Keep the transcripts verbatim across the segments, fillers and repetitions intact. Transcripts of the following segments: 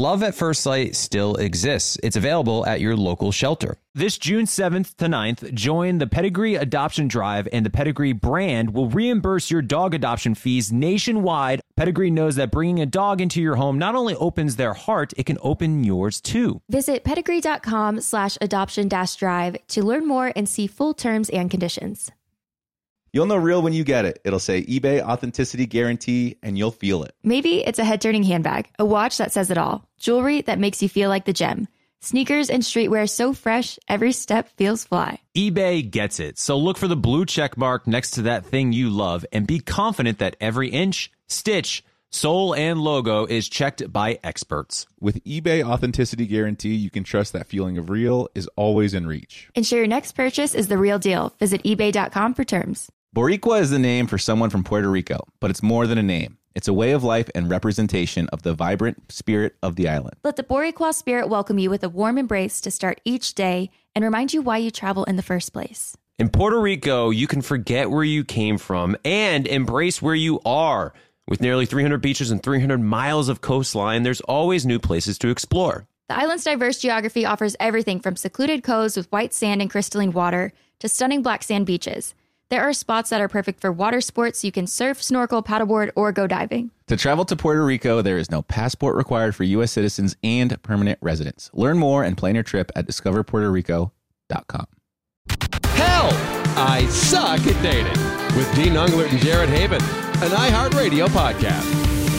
Love at First Sight still exists. It's available at your local shelter. This June seventh to ninth, join the Pedigree Adoption Drive, and the Pedigree brand will reimburse your dog adoption fees nationwide. Pedigree knows that bringing a dog into your home not only opens their heart, it can open yours too. Visit pedigree.com slash adoption dash drive to learn more and see full terms and conditions. You'll know real when you get it. It'll say eBay Authenticity Guarantee, and you'll feel it. Maybe it's a head-turning handbag, a watch that says it all, jewelry that makes you feel like the gem, sneakers and streetwear so fresh, every step feels fly. eBay gets it. So look for the blue check mark next to that thing you love and be confident that every inch, stitch, sole, and logo is checked by experts. With eBay Authenticity Guarantee, you can trust that feeling of real is always in reach. Ensure your next purchase is the real deal. Visit ebay dot com for terms. Boricua is the name for someone from Puerto Rico, but it's more than a name. It's a way of life and representation of the vibrant spirit of the island. Let the Boricua spirit welcome you with a warm embrace to start each day and remind you why you travel in the first place. In Puerto Rico, you can forget where you came from and embrace where you are. With nearly three hundred beaches and three hundred miles of coastline, there's always new places to explore. The island's diverse geography offers everything from secluded coves with white sand and crystalline water to stunning black sand beaches. There are spots that are perfect for water sports so you can surf, snorkel, paddleboard, or go diving. To travel to Puerto Rico, there is no passport required for U S citizens and permanent residents. Learn more and plan your trip at discover puerto rico dot com. Hell, I Suck at Dating with Dean Unglert and Jared Haben, an iHeartRadio podcast.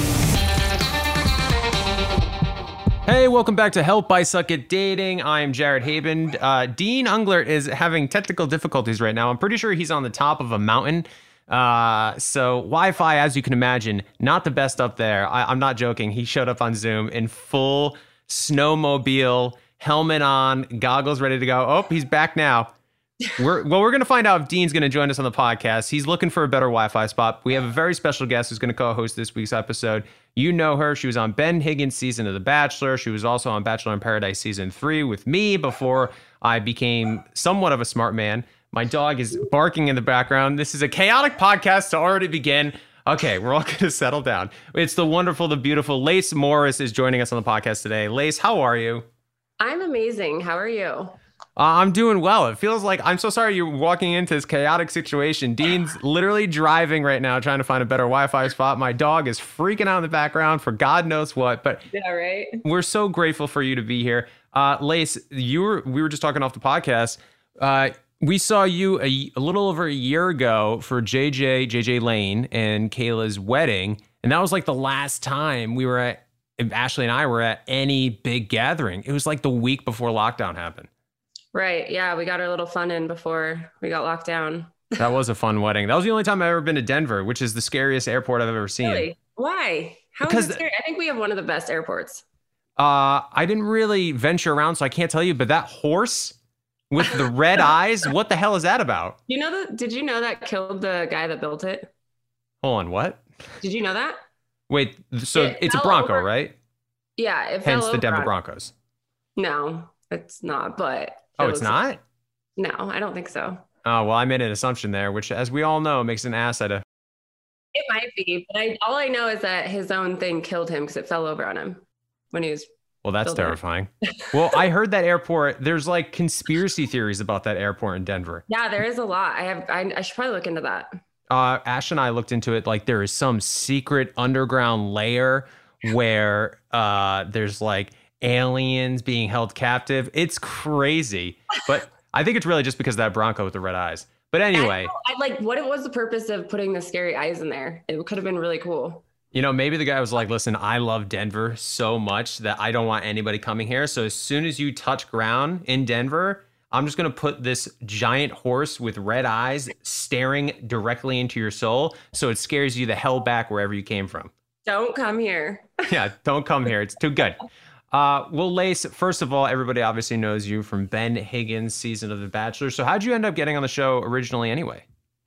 Hey, welcome back to Help I Suck at Dating. I am Jared Haben. Uh, Dean Unglert is having technical difficulties right now. I'm pretty sure he's on the top of a mountain. Uh, so Wi-Fi, as you can imagine, not the best up there. I, I'm not joking. He showed up on Zoom in full snowmobile, helmet on, goggles ready to go. Oh, he's back now. We're, well, we're going to find out if Dean's going to join us on the podcast. He's looking for a better Wi-Fi spot. We have a very special guest who's going to co-host this week's episode. You know her. She was on Ben Higgins' season of The Bachelor. She was also on Bachelor in Paradise season three with me before I became somewhat of a smart man. My dog is barking in the background. This is a chaotic podcast to already begin. Okay, we're all going to settle down. It's the wonderful, the beautiful Lace Morris is joining us on the podcast today. Lace, how are you? I'm amazing. How are you? Uh, I'm doing well. It feels like, I'm so sorry you're walking into this chaotic situation. Dean's literally driving right now, trying to find a better Wi-Fi spot. My dog is freaking out in the background for God knows what, but yeah, right. We're so grateful for you to be here. Uh, Lace, you were, we were just talking off the podcast. Uh, we saw you a, a little over a year ago for J J, J J Lane and Kayla's wedding. And that was like the last time we were at, Ashley and I were at any big gathering. It was like the week before lockdown happened. Right. Yeah. We got our little fun in before we got locked down. That was a fun wedding. That was the only time I've ever been to Denver, which is the scariest airport I've ever seen. Really? Why? How because is it scary? I think we have one of the best airports. Uh, I didn't really venture around, so I can't tell you, but that horse with the red eyes, what the hell is that about? You know that? Did you know that killed the guy that built it? Hold on, what? Did you know that? Wait, so it it's a Bronco, over. right? Yeah. It Hence fell the Denver over. Broncos. No, it's not, but. Oh, it it's was- not? No, I don't think so. Oh, well, I made an assumption there, which, as we all know, makes an ass out of. It might be, but I, all I know is that his own thing killed him because it fell over on him when he was. Well, that's building it. terrifying. Well, I heard that airport, there's like conspiracy theories about that airport in Denver. Yeah, there is a lot. I have. I, I should probably look into that. Uh, Ash and I looked into it. Like there is some secret underground layer where uh, there's like aliens being held captive. It's crazy, but I think it's really just because of that Bronco with the red eyes. But anyway, I, I like what was the purpose of putting the scary eyes in there? It could have been really cool. you know, maybe the guy was like, listen, I love Denver so much that I don't want anybody coming here. So as soon as you touch ground in Denver, I'm just going to put this giant horse with red eyes staring directly into your soul. So it scares you the hell back wherever you came from. Don't come here. Yeah, don't come here. It's too good. Uh, well, Lace, first of all, everybody obviously knows you from Ben Higgins' season of The Bachelor. So how'd you end up getting on the show originally anyway?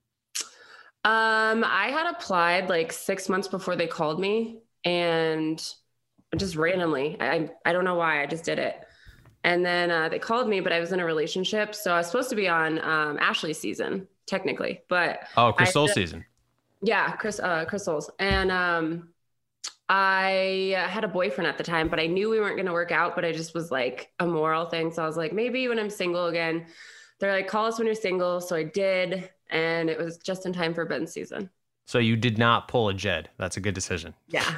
Um, I had applied like six months before they called me, and just randomly, I I don't know why, I just did it. And then uh, they called me, but I was in a relationship, so I was supposed to be on um, Ashley's season technically, but Oh, Crystal's season. Yeah, Chris, uh, Crystal's, and um, I had a boyfriend at the time, but I knew we weren't going to work out, but I just was like a moral thing. So I was like, maybe when I'm single again, they're like, call us when you're single. So I did. And it was just in time for Ben's season. So you did not pull a Jed. That's a good decision. Yeah.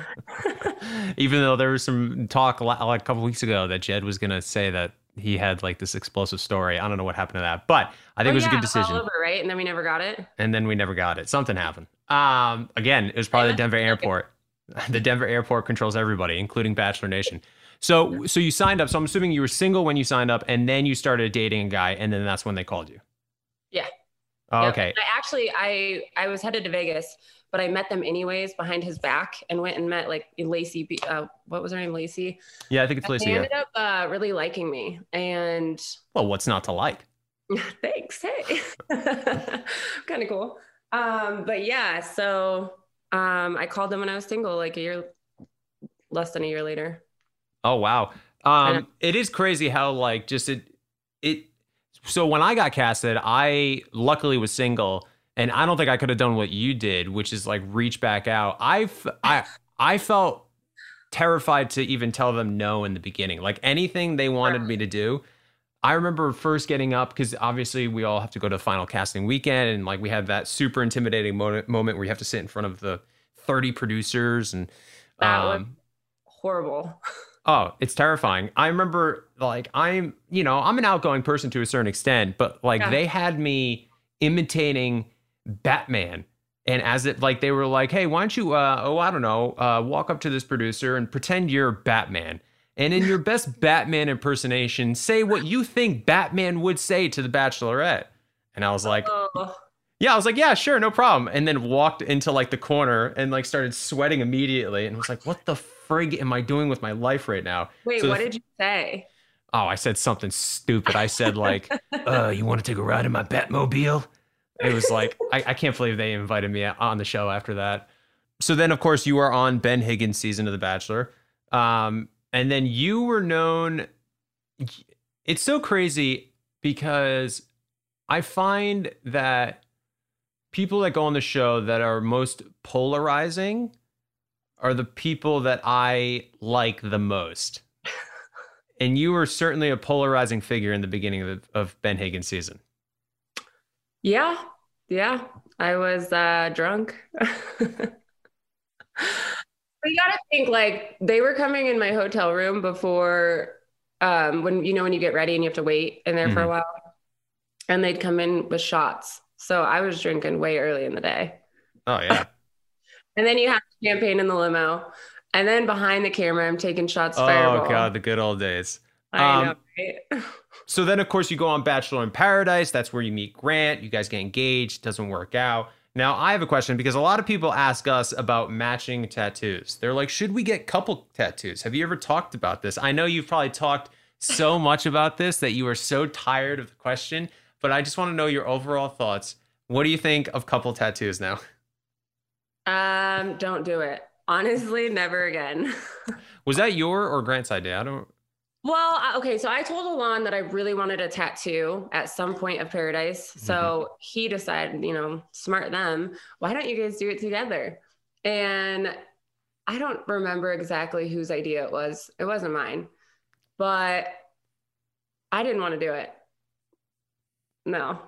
Even though there was some talk like a couple weeks ago that Jed was going to say that he had like this explosive story. I don't know what happened to that, but I think oh, it was yeah, a good decision. All over, right? And then we never got it. And then we never got it. Something happened. Um, again, it was probably the Denver airport. The Denver airport controls everybody, including Bachelor Nation. So, so you signed up. So I'm assuming you were single when you signed up, and then you started dating a guy, and then that's when they called you. Yeah. Oh, yep. okay. I actually, I I was headed to Vegas, but I met them anyways behind his back and went and met like Lacey. Uh, what was her name? Lacey. Yeah, I think it's Lacey. They Yeah. ended up uh, really liking me, and Well, what's not to like? thanks. Hey, kind of cool. Um, but yeah, so um, I called them when I was single, like a year, less than a year later. Oh wow. Um, it is crazy how like just it it. So when I got casted, I luckily was single, and I don't think I could have done what you did, which is like reach back out. I f- I I felt terrified to even tell them no in the beginning. Like anything they wanted me to do. I remember first getting up because obviously we all have to go to final casting weekend, and like we had that super intimidating mo- moment where you have to sit in front of the thirty producers, and That was um, horrible. oh, it's terrifying. I remember like I'm, you know, I'm an outgoing person to a certain extent, but like Yeah. they had me imitating Batman. And as it like they were like, hey, why don't you uh oh, I don't know, uh walk up to this producer and pretend you're Batman. And in your best Batman impersonation, say what you think Batman would say to the Bachelorette. And I was like, Oh, yeah, I was like, yeah, sure, no problem. And then walked into like the corner and like started sweating immediately and was like, what the frig am I doing with my life right now? wait, So what the- did you say? Oh, I said something stupid. I said like, uh, you want to take a ride in my Batmobile? It was like, I, I can't believe they invited me on the show after that. So then, of course, you are on Ben Higgins' season of The Bachelor. Um, and then you were known. It's so crazy because I find that people that go on the show that are most polarizing are the people that I like the most. And you were certainly a polarizing figure in the beginning of, of Ben Higgins' season. Yeah, yeah, I was uh, drunk. You gotta think like they were coming in my hotel room before um, when you know when you get ready and you have to wait in there for a Mhm. while, and they'd come in with shots. So I was drinking way early in the day, Oh, yeah. and then you have champagne in the limo, and then behind the camera I'm taking shots. Oh, Fireball. God, the good old days. I Um, know, right? So then, of course, you go on Bachelor in Paradise. That's where you meet Grant. You guys get engaged. Doesn't work out. Now, I have a question because a lot of people ask us about matching tattoos. They're like, should we get couple tattoos? Have you ever talked about this? I know you've probably talked so much about this that you are so tired of the question, but I just want to know your overall thoughts. What do you think of couple tattoos now? Um, don't do it. Honestly, never again. Was that your or Grant's idea? I don't. Well, I- okay, so I told Alon that I really wanted a tattoo at some point of Paradise. So he decided, you know, smart them, why don't you guys do it together? And I don't remember exactly whose idea it was. It wasn't mine, but I didn't want to do it. No.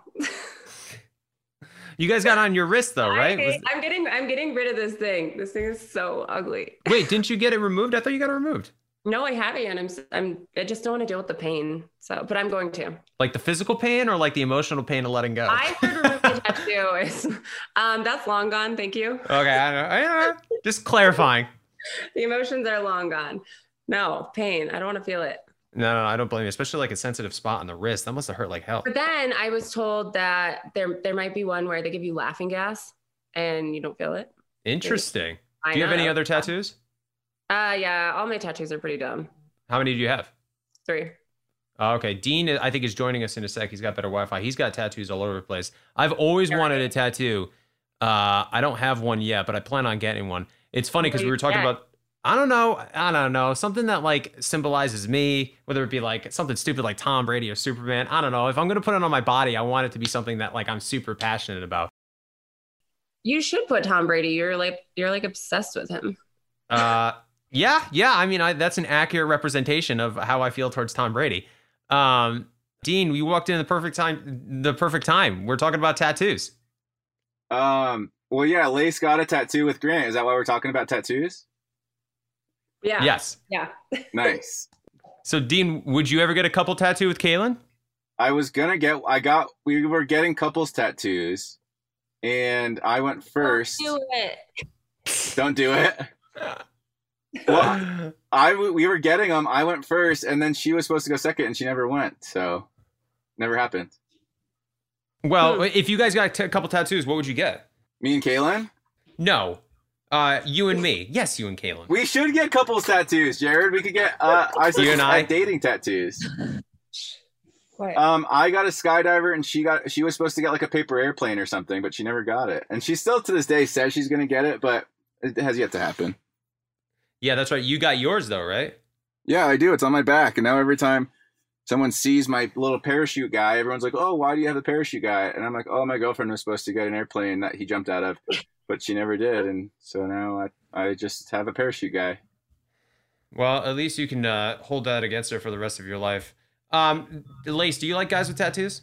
You guys got on your wrist though, right? I, Was- I'm getting I'm getting rid of this thing. This thing is so ugly. Wait, didn't you get it removed? I thought you got it removed. No, I haven't yet. I'm s- I'm I just don't want to deal with the pain. So, but I'm going to. Like the physical pain or like the emotional pain of letting go? I heard remove the tattoo is um that's long gone. Thank you. Okay, I know. I know. Just clarifying. The emotions are long gone. No, pain. I don't want to feel it. No, no, I don't blame you. Especially like a sensitive spot on the wrist. That must have hurt like hell. But then I was told that there there might be one where they give you laughing gas and you don't feel it. Interesting. I Do you have any know. other tattoos? Uh yeah, all my tattoos are pretty dumb. How many do you have? Three. Oh, okay. Dean, I think, is joining us in a sec. He's got better Wi-Fi. He's got tattoos all over the place. I've always wanted a tattoo. Uh, I don't have one yet, but I plan on getting one. It's funny because What do we were you talking get? about, I don't know, I don't know, something that like symbolizes me, whether it be like something stupid like Tom Brady or Superman. I don't know. If I'm going to put it on my body, I want it to be something that like I'm super passionate about. You should put Tom Brady. You're like you're like obsessed with him. Uh, yeah, yeah. I mean, I, that's an accurate representation of how I feel towards Tom Brady. Um, Dean, you walked in the perfect time. The perfect time. We're talking about tattoos. Um. Well, yeah. Lace got a tattoo with Grant. Is that why we're talking about tattoos? Yeah. Yes. Yeah. Nice. So, Dean, would you ever get a couple tattoo with Kaylin? I was gonna get. I got. We were getting couples tattoos, and I went first. Don't do it. Don't do it. Well, I we were getting them. I went first, and then she was supposed to go second, and she never went. So, never happened. Well, Hmm. if you guys got a couple tattoos, what would you get? Me and Kaylin, No. Uh, you and me. Yes, you and Kaylin. we should get couples tattoos, Jared. We could get. Uh, I said You and I? dating tattoos. What? Um, I got a skydiver, and she got. She was supposed to get like a paper airplane or something, but she never got it. And she still to this day says she's gonna get it, but it has yet to happen. Yeah, that's right. You got yours though, right? Yeah, I do. It's on my back, and now every time someone sees my little parachute guy, everyone's like, "Oh, why do you have the parachute guy?" And I'm like, "Oh, my girlfriend was supposed to get an airplane that he jumped out of, but she never did, and so now I I just have a parachute guy." Well, at least you can uh, hold that against her for the rest of your life. Um, Lace, do you like guys with tattoos?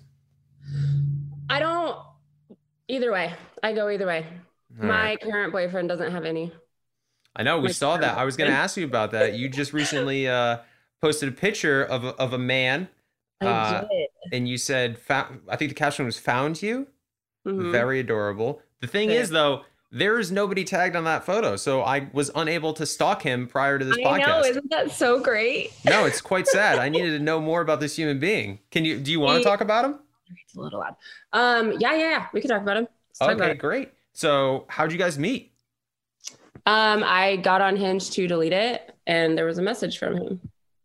I don't. Either way, I go either way. All My right. current boyfriend doesn't have any. I know we my saw that. current I was going to boyfriend. ask you about that. You just recently uh, posted a picture of a, of a man, I Uh, did. and you said, "Fou- I think the caption was "found you." Mhm. Very adorable. The thing Yeah. is, though, there is nobody tagged on that photo, so I was unable to stalk him prior to this I podcast. know, isn't that so great? No, it's quite sad. I needed to know more about this human being. Can you? Do you want He- to talk about him? It's a little loud. Um, yeah, yeah, yeah. We can talk about him. Let's talk about Okay, it. great. So, how'd you guys meet? Um, I got on Hinge to delete it, and there was a message from him.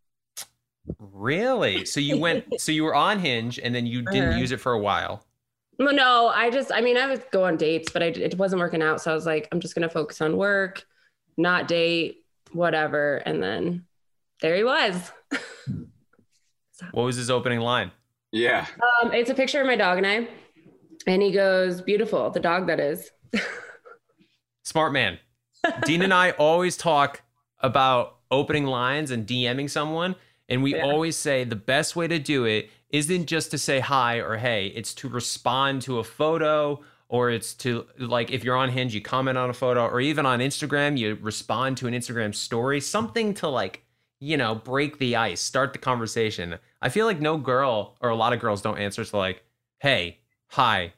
Really? So you went. So you were on Hinge, and then you didn't Uh-huh. use it for a while. Well, no, I just, I mean, I would go on dates, but I, it wasn't working out. So I was like, I'm just going to focus on work, not date, whatever. And then there he was. What was his opening line? Yeah. Um, it's a picture of my dog and I, and he goes, beautiful, the dog that is. Smart man. Dean and I always talk about opening lines and DMing someone, and we Yeah. always say the best way to do it isn't just to say hi or hey, it's to respond to a photo, or it's to, like, if you're on Hinge, you comment on a photo, or even on Instagram, you respond to an Instagram story, something to, like, you know, break the ice, start the conversation. I feel like no girl, or a lot of girls, don't answer to, like, hey, hi.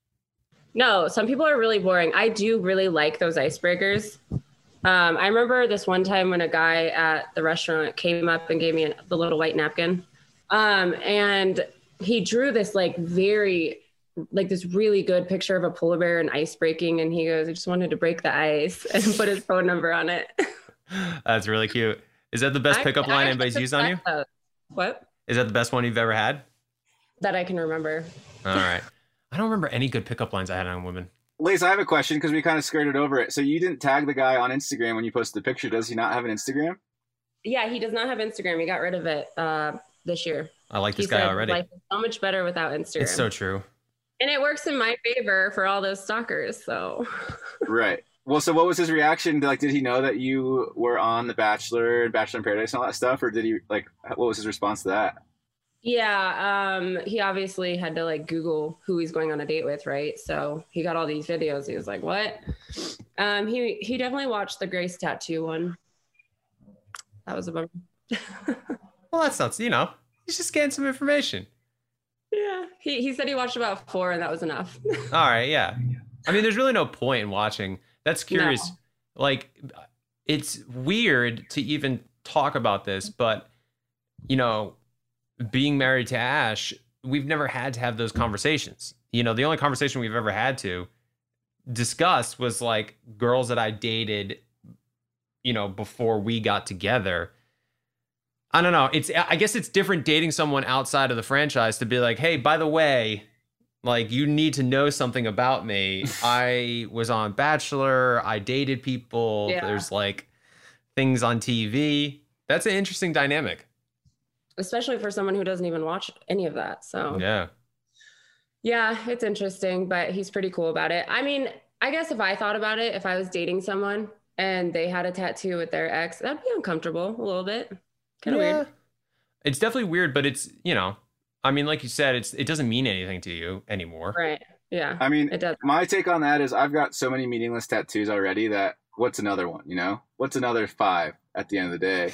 No, some people are really boring. I do really like those icebreakers. Um, I remember this one time when a guy at the restaurant came up and gave me an, the little white napkin. Um, and he drew this like very, like this really good picture of a polar bear and ice breaking. And he goes, I just wanted to break the ice, and put his phone number on it. That's really cute. Is that the best I- pickup I line actually anybody's used on you? respect those. What? Is that the best one you've ever had? That I can remember. All right. I don't remember any good pickup lines I had on women. Liz, I have a question because we kind of skirted over it. So you didn't tag the guy on Instagram when you posted the picture. Does he not have an Instagram? Yeah, he does not have Instagram. He got rid of it uh, this year. I like He this guy said already. life is so much better without Instagram. It's so true. And it works in my favor for all those stalkers. So Right. Well, so what was his reaction? Like, did he know that you were on The Bachelor and Bachelor in Paradise and all that stuff? Or did he, like, what was his response to that? yeah, um, he obviously had to like Google who he's going on a date with, right? So he got all these videos. He was like, "What?" Um, he he definitely watched the Grace tattoo one. That was a bummer. Well, that's not, you know, he's just getting some information. Yeah, he he said he watched about four, and that was enough. All right. Yeah. I mean, there's really no point in watching. That's curious. Like, it's weird to even talk about this, but, you know, being married to Ash, we've never had to have those conversations. You know, the only conversation we've ever had to discuss was like girls that I dated, you know, before we got together. I don't know. It's, I guess it's different dating someone outside of the franchise to be like, hey, by the way, like, you need to know something about me. I was on Bachelor. I dated people. Yeah. There's like things on T V. That's an interesting dynamic. Especially for someone who doesn't even watch any of that. So Yeah. yeah, it's interesting, but he's pretty cool about it. I mean, I guess if I thought about it, if I was dating someone and they had a tattoo with their ex, that'd be uncomfortable a little bit. Kind of Yeah. weird. It's definitely weird, but it's, you know, I mean, like you said, it's it doesn't mean anything to you anymore. Right. Yeah. I mean, it does. my take on that is I've got so many meaningless tattoos already that what's another one, you know? What's another five at the end of the day?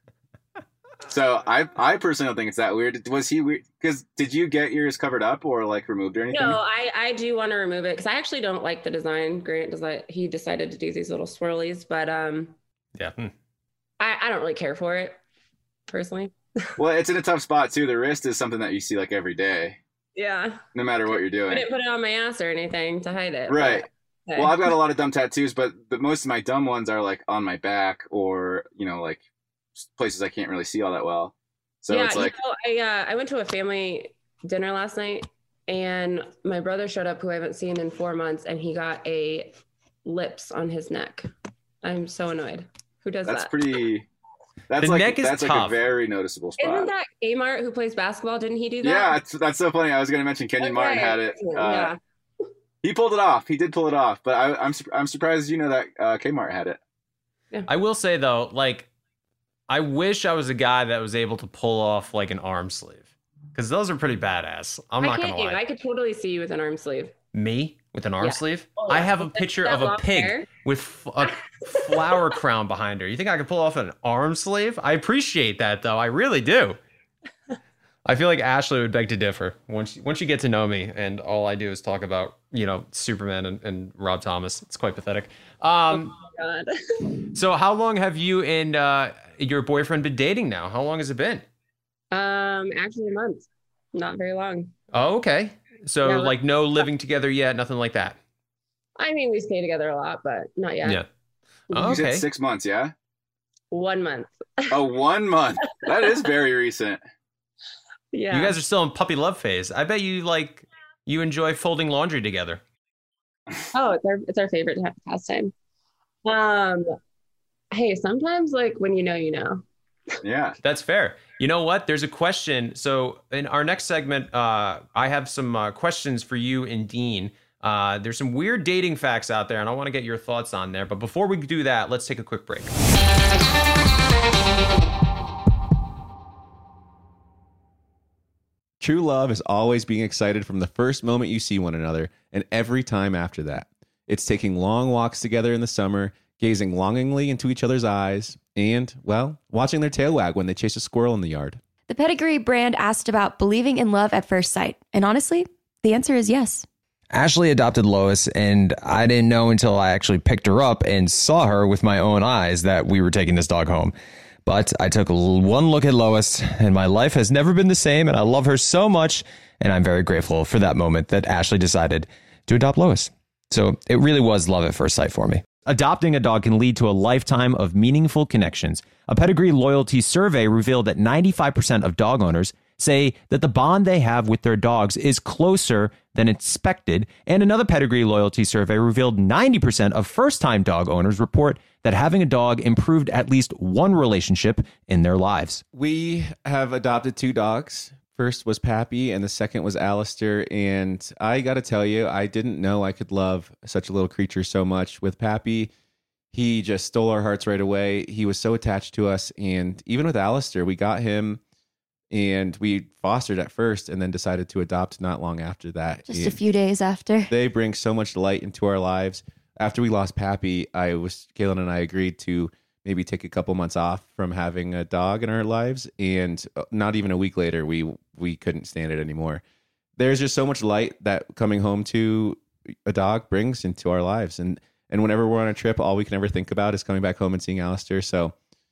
So I I personally don't think it's that weird. Was he weird? Because did you get yours covered up or like removed or anything? No, I, I do want to remove it because I actually don't like the design. Grant does like he decided to do these little swirlies, but um, Yeah. Hmm. I, I don't really care for it personally. Well, it's in a tough spot too. The wrist is something that you see like every day, Yeah. no matter what you're I doing. didn't put it on my ass or anything to hide it. Right. but- okay. Well, I've got a lot of dumb tattoos, but the, most of my dumb ones are like on my back or, you know, like places I can't really see all that well. So yeah, it's like, you know, I uh, I went to a family dinner last night, and my brother showed up, who I haven't seen in four months, and he got a lips on his neck. I'm so annoyed. Who does that's that? pretty. That's The like neck is that's like tough. a very noticeable spot. Isn't that Kmart who plays basketball? Didn't he do that? Yeah, it's, that's so funny. I was going to mention Kenyon Martin Okay. had it. Uh, Yeah. He pulled it off. He did pull it off, but I, I'm sur- I'm surprised you know that uh, Kmart had it. I will say though, like, I wish I was a guy that was able to pull off like an arm sleeve, because those are pretty badass. I'm Why not can't gonna you? lie. I could totally see you with an arm sleeve. Me with an arm Yeah. sleeve? Oh, I yeah. have a With picture that of a long pig hair. with f- a flower crown behind her. You think I could pull off an arm sleeve? I appreciate that though. I really do. I feel like Ashley would beg to differ once once you get to know me, and all I do is talk about, you know, Superman and, and Rob Thomas. It's quite pathetic. Um, Oh, God. so how long have you and uh, your boyfriend been dating now? How long has it been? um, actually, a month. Not very long. Oh, okay. So Yeah, like no living together yet, nothing like that. I mean, we stay together a lot, but not yet. Yeah. Oh, You said okay. six months, yeah? One month. Oh, one month. That is very recent. Yeah. You guys are still in puppy love phase. I bet you like you enjoy folding laundry together. Oh, it's our it's our favorite pa- pastime. Um, hey, sometimes like when you know, you know. Yeah. That's fair. You know what? There's a question. So in our next segment, uh, I have some uh, questions for you and Dean. Uh, there's some weird dating facts out there, and I want to get your thoughts on there. But before we do that, let's take a quick break. True love is always being excited from the first moment you see one another and every time after that. It's taking long walks together in the summer, gazing longingly into each other's eyes, and, well, watching their tail wag when they chase a squirrel in the yard. The Pedigree brand asked about believing in love at first sight. And honestly, the answer is yes. Ashley adopted Lois, and I didn't know until I actually picked her up and saw her with my own eyes that we were taking this dog home. But I took one look at Lois, and my life has never been the same, and I love her so much, and I'm very grateful for that moment that Ashley decided to adopt Lois. So it really was love at first sight for me. Adopting a dog can lead to a lifetime of meaningful connections. A Pedigree loyalty survey revealed that ninety-five percent of dog owners say that the bond they have with their dogs is closer than expected. And another Pedigree loyalty survey revealed ninety percent of first-time dog owners report that having a dog improved at least one relationship in their lives. We have adopted two dogs. First was Pappy, and the second was Alistair. And I got to tell you, I didn't know I could love such a little creature so much. With Pappy, he just stole our hearts right away. He was so attached to us. And even with Alistair, we got him and we fostered at first and then decided to adopt not long after that. Just a And few days after. they bring so much light into our lives. After we lost Pappy, I was Kaylin and I agreed to maybe take a couple months off from having a dog in our lives, and not even a week later, we we couldn't stand it anymore. There's just so much light that coming home to a dog brings into our lives, and and whenever we're on a trip, all we can ever think about is coming back home and seeing Alistair. So,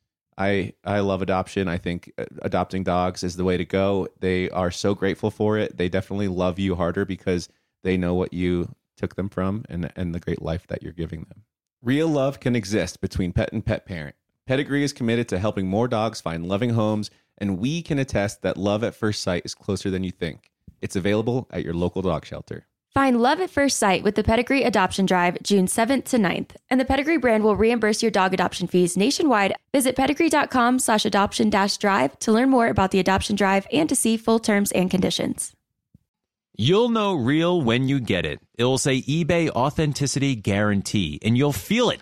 I I love adoption. I think adopting dogs is the way to go. They are so grateful for it. They definitely love you harder because they know what you took them from and and the great life that you're giving them. Real love can exist between pet and pet parent. Pedigree is committed to helping more dogs find loving homes, and we can attest that love at first sight is closer than you think. It's available at your local dog shelter. Find love at first sight with the Pedigree Adoption Drive June seventh to ninth, and the Pedigree brand will reimburse your dog adoption fees nationwide. Visit pedigree.com slash adoption dash drive to learn more about the adoption drive and to see full terms and conditions. You'll know real when you get it. It will say eBay Authenticity Guarantee, and you'll feel it.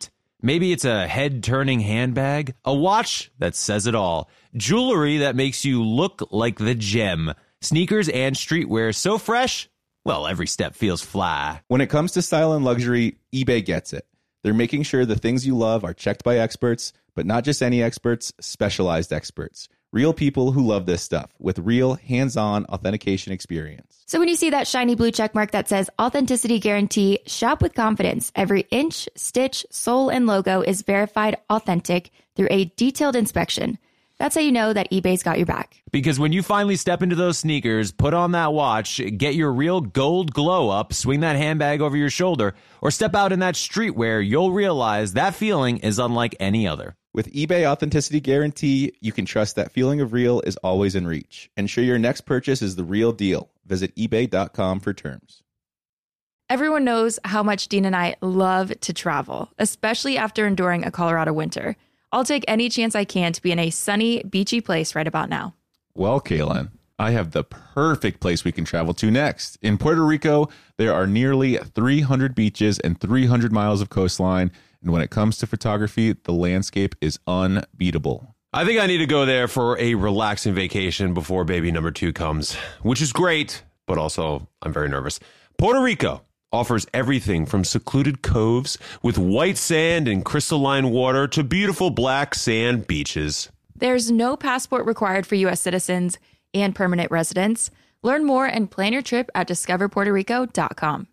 Maybe it's a head-turning handbag, a watch that says it all, jewelry that makes you look like the gem, sneakers and streetwear so fresh, well, every step feels fly. When it comes to style and luxury, eBay gets it. They're making sure the things you love are checked by experts, but not just any experts, specialized experts. Real people who love this stuff with real hands-on authentication experience. So when you see that shiny blue check mark that says authenticity guarantee, shop with confidence. Every inch, stitch, sole, and logo is verified authentic through a detailed inspection. That's how you know that eBay's got your back. Because when you finally step into those sneakers, put on that watch, get your real gold glow up, swing that handbag over your shoulder, or step out in that streetwear, you'll realize that feeling is unlike any other. With eBay Authenticity Guarantee, you can trust that feeling of real is always in reach. Ensure your next purchase is the real deal. Visit ebay dot com for terms. Everyone knows how much Dean and I love to travel, especially after enduring a Colorado winter. I'll take any chance I can to be in a sunny, beachy place right about now. Well, Kaylin, I have the perfect place we can travel to next. In Puerto Rico, there are nearly three hundred beaches and three hundred miles of coastline. And when it comes to photography, the landscape is unbeatable. I think I need to go there for a relaxing vacation before baby number two comes, which is great, but also I'm very nervous. Puerto Rico offers everything from secluded coves with white sand and crystalline water to beautiful black sand beaches. There's no passport required for U S citizens and permanent residents. Learn more and plan your trip at discover puerto rico dot com.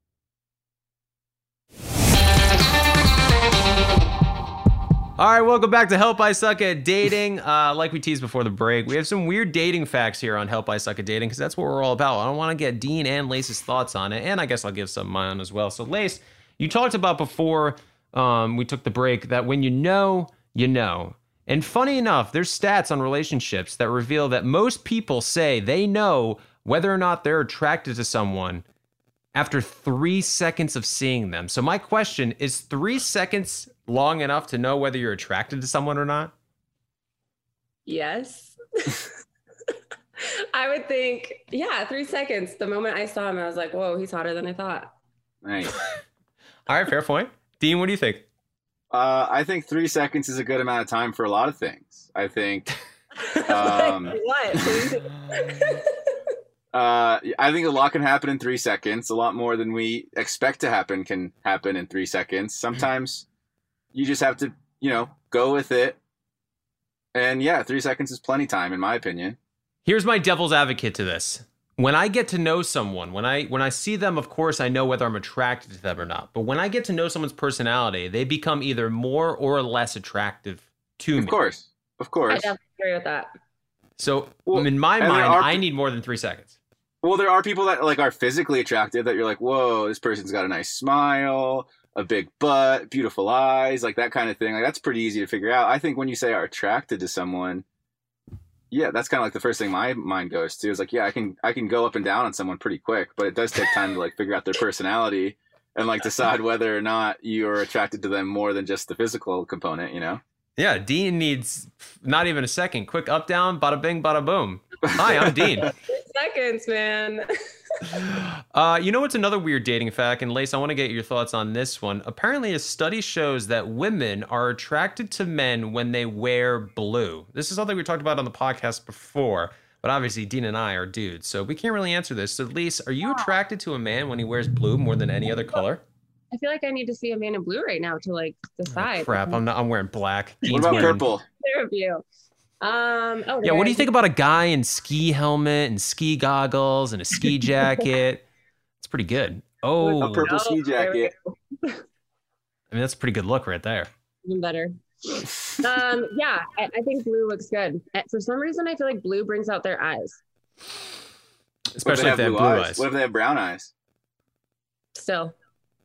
All right, welcome back to Help I Suck at Dating. Uh, like we teased before the break, we have some weird dating facts here on Help I Suck at Dating because that's what we're all about. I want to get Dean and Lace's thoughts on it, and I guess I'll give some of mine as well. So, Lace, you talked about before um, we took the break that when you know, you know. And funny enough, there's stats on relationships that reveal that most people say they know whether or not they're attracted to someone after three seconds of seeing them. So my question is, three seconds long enough to know whether you're attracted to someone or not? Yes. I would think, yeah, three seconds. The moment I saw him, I was like, whoa, he's hotter than I thought. Nice. All right, fair point. Dean, what do you think? Uh, I think three seconds is a good amount of time for a lot of things. I think. Um, What? uh, I think a lot can happen in three seconds. A lot more than we expect to happen can happen in three seconds. Sometimes you just have to, you know, go with it. And yeah, three seconds is plenty time, in my opinion. Here's my devil's advocate to this. When I get to know someone, when I when I see them, of course, I know whether I'm attracted to them or not. But when I get to know someone's personality, they become either more or less attractive to me. Of course. Of I course. definitely agree with that. So Well, in my and there mind, are- I need more than three seconds. Well, there are people that like are physically attractive that you're like, whoa, this person's got a nice smile, a big butt, beautiful eyes, like that kind of thing. Like that's pretty easy to figure out. I think when you say are attracted to someone, yeah, that's kind of like the first thing my mind goes to is like, yeah, I can I can go up and down on someone pretty quick, but it does take time to like figure out their personality and like decide whether or not you're attracted to them more than just the physical component, you know? Yeah, Dean needs not even a second. Quick up, down, bada bing, bada boom. Hi, I'm Dean. Three seconds, man. Uh, you know what's another weird dating fact? And Lace, I want to get your thoughts on this one. Apparently, a study shows that women are attracted to men when they wear blue. This is something we talked about on the podcast before, but obviously Dean and I are dudes, so we can't really answer this. So, Lace, are you attracted to a man when he wears blue more than any other color? I feel like I need to see a man in blue right now to like decide. Crap, I'm not. I'm wearing black. What Dean's about wearing- purple? Clear view. Um, oh, Yeah, what do you think about a guy in ski helmet and ski goggles and a ski jacket? It's pretty good. Oh, A purple ski jacket. I mean, that's a pretty good look right there. Even better. um, yeah, I, I think blue looks good. Uh, For some reason, I feel like blue brings out their eyes. Especially if they have blue eyes. What if they have brown eyes? Still,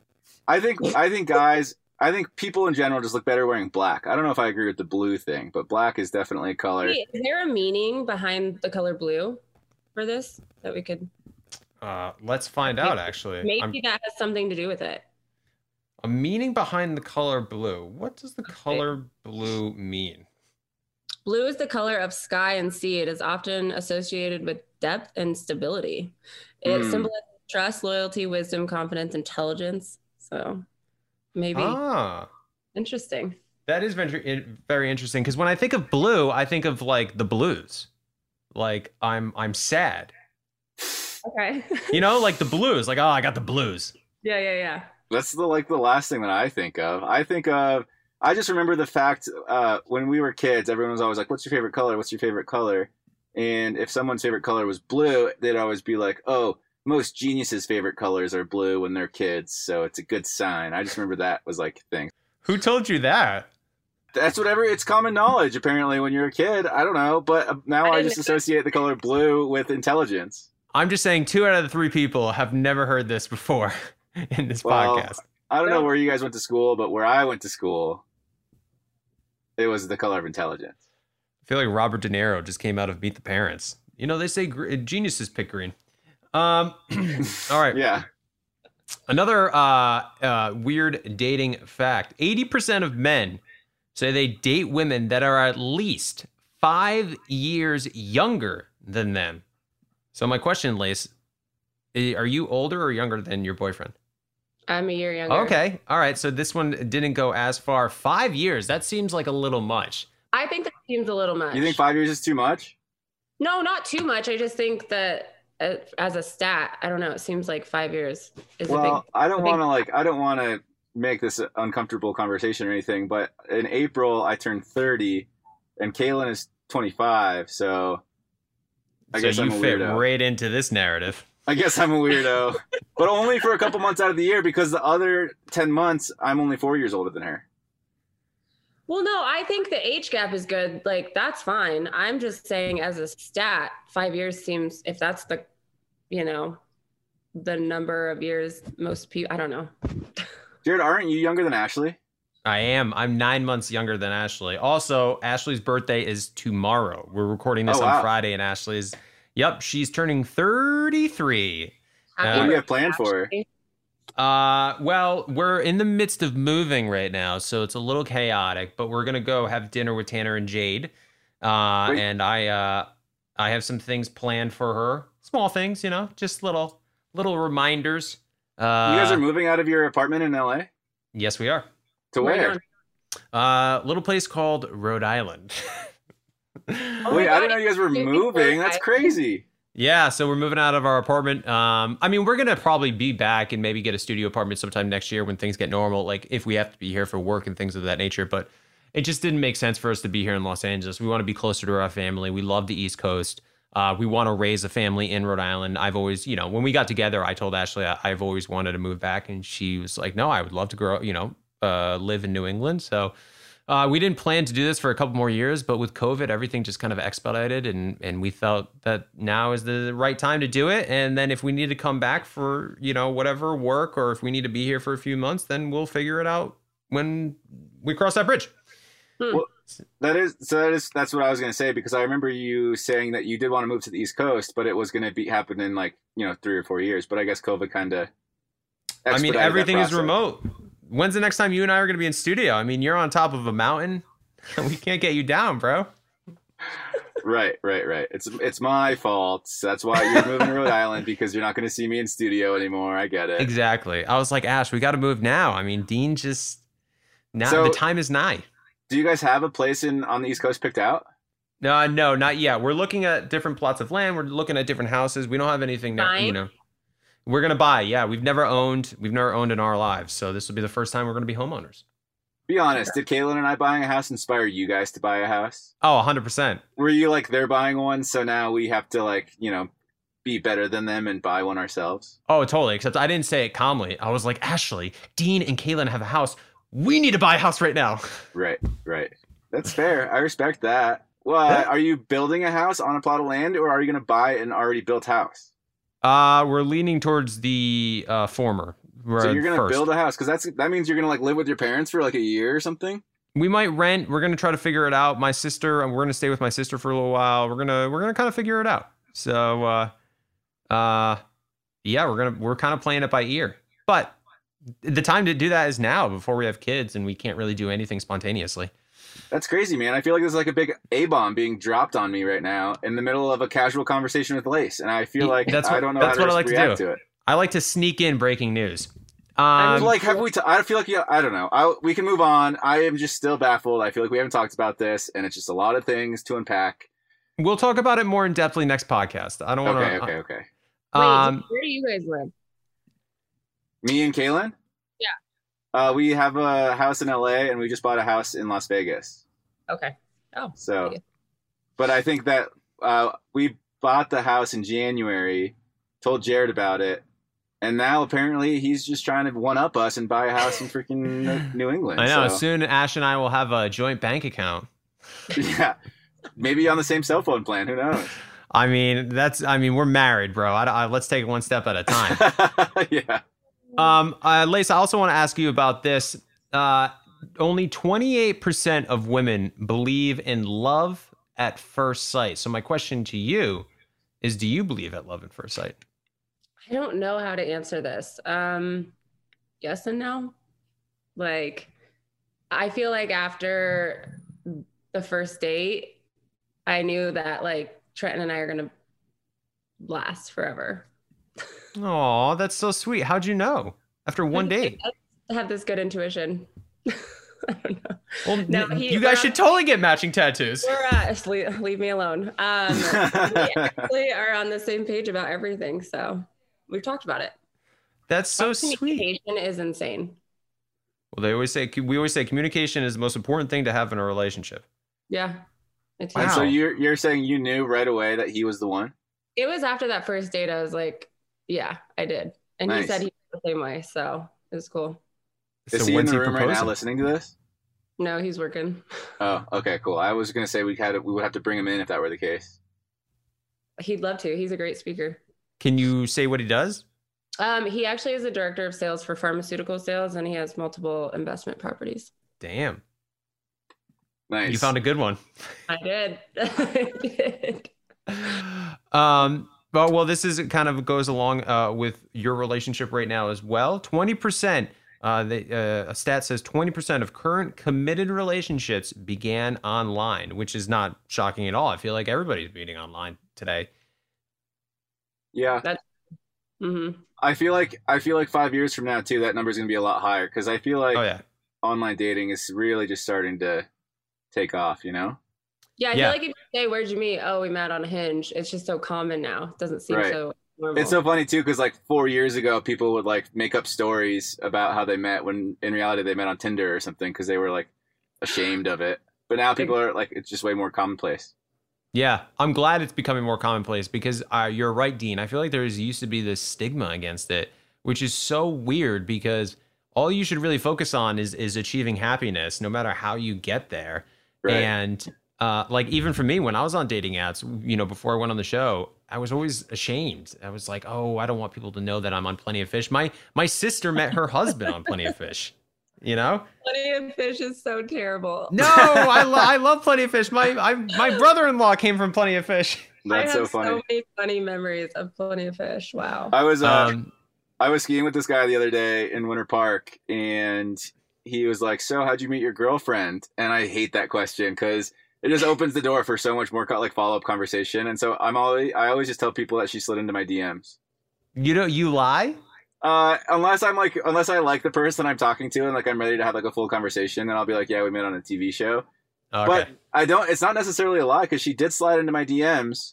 I think I think guys, I think people in general just look better wearing black. I don't know if I agree with the blue thing, but black is definitely a color. Wait, is there a meaning behind the color blue for this that we could? Uh, let's find out, actually. Maybe I'm, that has something to do with it. a meaning behind the color blue. What does the color blue mean? Blue is the color of sky and sea. It is often associated with depth and stability. It Hmm. symbolizes trust, loyalty, wisdom, confidence, intelligence. So maybe Ah, Interesting. That is very, very interesting because when I think of blue, I think of like the blues. Like I'm I'm sad. Okay. You know, like the blues. Like, oh, I got the blues. Yeah, yeah, yeah. That's the like the last thing that I think of. I think of I just remember the fact uh, when we were kids, everyone was always like, "What's your favorite color? What's your favorite color?" And if someone's favorite color was blue, they'd always be like, "Oh, most geniuses' favorite colors are blue when they're kids, so it's a good sign." I just remember that was like a thing. Who told you that? That's whatever. It's common knowledge, apparently, when you're a kid. I don't know, but now I, I just associate the color blue with intelligence. I'm just saying, two out of the three people have never heard this before in this well, podcast. I don't know where you guys went to school, but where I went to school, it was the color of intelligence. I feel like Robert De Niro just came out of Meet the Parents. You know, they say gr- geniuses pick green. Um, all right. Yeah. Another uh, uh, weird dating fact: eighty percent of men say they date women that are at least five years younger than them. So my question, Lace, are you older or younger than your boyfriend? I'm a year younger. Okay. All right. So this one didn't go as far. Five years. That seems like a little much. I think that seems a little much. You think five years is too much? No, not too much. I just think that uh, as a stat, I don't know. It seems like five years is well, a big. I don't big... want to like. I don't want to make this an uncomfortable conversation or anything. But in April, I turned thirty, and Kaylin is twenty-five. So I so guess you I'm a fit weirdo. right into this narrative. I guess I'm a weirdo, but only for a couple months out of the year because the other ten months I'm only four years older than her. Well, no, I think the age gap is good. Like, that's fine. I'm just saying as a stat, five years seems, if that's the, you know, the number of years most people, I don't know. Jared, aren't you younger than Ashley? I am. I'm nine months younger than Ashley. Also, Ashley's birthday is tomorrow. We're recording this oh, on wow. Friday, and Ashley's, yep, she's turning thirty-three. Happy What do you have birthday, planned for her? Ashley. Uh, well, we're in the midst of moving right now, so it's a little chaotic, but we're gonna go have dinner with Tanner and Jade. Uh, Wait. and I, uh, I have some things planned for her. Small things, you know, just little, little reminders. Uh, You guys are moving out of your apartment in L A? yes, we are. To Right where? Uh, on. little place called Rhode Island. Oh my Wait, I God, didn't know you guys were you're moving. so That's excited. crazy. Yeah, so we're moving out of our apartment. Um, I mean, we're gonna probably be back and maybe get a studio apartment sometime next year when things get normal. Like if we have to be here for work and things of that nature. But it just didn't make sense for us to be here in Los Angeles. We want to be closer to our family. We love the East Coast. Uh, we want to raise a family in Rhode Island. I've always, you know, when we got together, I told Ashley I, I've always wanted to move back, and she was like, "No, I would love to grow, you know, uh, live in New England." So. Uh, we didn't plan to do this for a couple more years, but with COVID, everything just kind of expedited, and and we felt that now is the right time to do it. And then if we need to come back for, you know, whatever work, or if we need to be here for a few months, then we'll figure it out when we cross that bridge. Well, that is so. That is that's what I was going to say, because I remember you saying that you did want to move to the East Coast, but it was going to be happen in like you know three or four years. But I guess COVID kind of. I mean, everything is remote. When's the next time you and I are going to be in studio? I mean, you're on top of a mountain. We can't get you down, bro. Right, right, right. It's it's my fault. That's why you're moving to Rhode Island, because you're not going to see me in studio anymore. I get it. Exactly. I was like, Ash, we got to move now. I mean, Dean just now So- the time is nigh. Do you guys have a place in on the East Coast picked out? No, no, not yet. We're looking at different plots of land. We're looking at different houses. We don't have anything now, you Buying? know. We're gonna buy. Yeah, we've never owned. We've never owned in our lives, so this will be the first time we're gonna be homeowners. Be honest. Did Kaylin and I buying a house inspire you guys to buy a house? Oh, one hundred percent. Were you like they're buying one, so now we have to like you know be better than them and buy one ourselves? Oh, totally. Except I didn't say it calmly. I was like, Ashley, Dean, and Kaylin have a house. We need to buy a house right now. Right, right. That's fair. I respect that. Well, Yeah. are you building a house on a plot of land, or are you going to buy an already built house? Uh, we're leaning towards the uh, former. So you're going to first. build a house, because that's that means you're going to like live with your parents for like a year or something. We might rent. We're gonna try to figure it out. My sister, we're gonna stay with my sister for a little while. We're gonna we're gonna kind of figure it out. So, uh, uh, yeah, we're gonna we're kind of playing it by ear. But the time to do that is now, before we have kids, and we can't really do anything spontaneously. That's crazy, man. I feel like there's like a big A bomb being dropped on me right now in the middle of a casual conversation with Lace, and I feel like That's I what- don't know that's how what to I like to react do. to it. I like to sneak in breaking news. Um, like, have we? T- I feel like yeah, I don't know. I, we can move on. I am just still baffled. I feel like we haven't talked about this, and it's just a lot of things to unpack. we'll talk about it more in depthly next podcast. I don't want to. Okay, okay, okay. Wait, Um, where do you guys live? Me and Kaylin? Yeah. Uh, we have a house in L A, and we just bought a house in Las Vegas. Okay. Oh. So, okay. but I think that uh, we bought the house in January, told Jared about it, and now apparently he's just trying to one up us and buy a house in freaking New England. I know. So, Soon, Ash and I will have a joint bank account. yeah, maybe on the same cell phone plan. Who knows? I mean, that's. I mean, we're married, bro. I, I, let's take it one step at a time. yeah. Um, uh, Lace, I also want to ask you about this. Uh, only twenty-eight percent of women believe in love at first sight. So my question to you is, do you believe at love at first sight? I don't know how to answer this. Um, yes and no. Like, I feel like after the first date, I knew that like Trenton and I are gonna last forever. Oh, that's so sweet. How'd you know? After one date? I have this good intuition. I don't know. Well, No, n- he- you guys we're should on- totally get matching tattoos. We're uh, leave, leave me alone. Um, we actually are on the same page about everything, so we've talked about it. That's so Our sweet. communication is insane. Well, they always say we always say communication is the most important thing to have in a relationship. Yeah, it's And so Wow. you're you're saying you knew right away that he was the one? It was after that first date. I was like, yeah, I did, and he Nice. said he was the same way, so it was cool. Is So he in when's the he room right now proposing? listening to this? No, he's working. Oh, okay, cool. I was gonna say we had we would have to bring him in if that were the case. He'd love to. He's a great speaker. Can you say what he does? Um, he actually is a director of sales for pharmaceutical sales, and he has multiple investment properties. Damn, Nice. you found a good one. I did. I did. Um, but well, this is kind of goes along uh, with your relationship right now as well. Twenty percent. Uh, the uh, a stat says twenty percent of current committed relationships began online, which is not shocking at all. I feel like everybody's meeting online today. Yeah, hmm I feel like I feel like five years from now too, that number's gonna be a lot higher because I feel like Oh yeah, online dating is really just starting to take off. You know? Yeah, I Yeah. feel like if you say, "Where'd you meet?" Oh, we met on a Hinge. It's just so common now. It doesn't seem Right. so normal. It's so funny too because like four years ago, people would like make up stories about how they met when in reality they met on Tinder or something because they were like ashamed of it. But now people are like, it's just way more commonplace. yeah. I'm glad it's becoming more commonplace because uh, you're right, Dean. I feel like there used to be this stigma against it, which is so weird because all you should really focus on is is achieving happiness, no matter how you get there. Right. And uh, like even for me, when I was on dating apps, you know, before I went on the show, I was always ashamed. I was like, oh, I don't want people to know that I'm on Plenty of Fish. My my sister met her husband on Plenty of Fish. You know? Plenty of Fish is so terrible. No, I lo- I love Plenty of Fish. My I, my brother-in-law came from Plenty of Fish. That's I so have funny. so many funny memories of Plenty of Fish. Wow. I was uh, Um, I was skiing with this guy the other day in Winter Park, and he was like, "So, how'd you meet your girlfriend?" And I hate that question because it just opens the door for so much more co- like follow up conversation. And so I'm always I always just tell people that she slid into my D Ms. you know, you lie. Uh, unless I'm like unless I like the person I'm talking to and like I'm ready to have like a full conversation, then I'll be like, "Yeah, we met on a T V show." Okay. But I don't. It's not necessarily a lie because she did slide into my D Ms,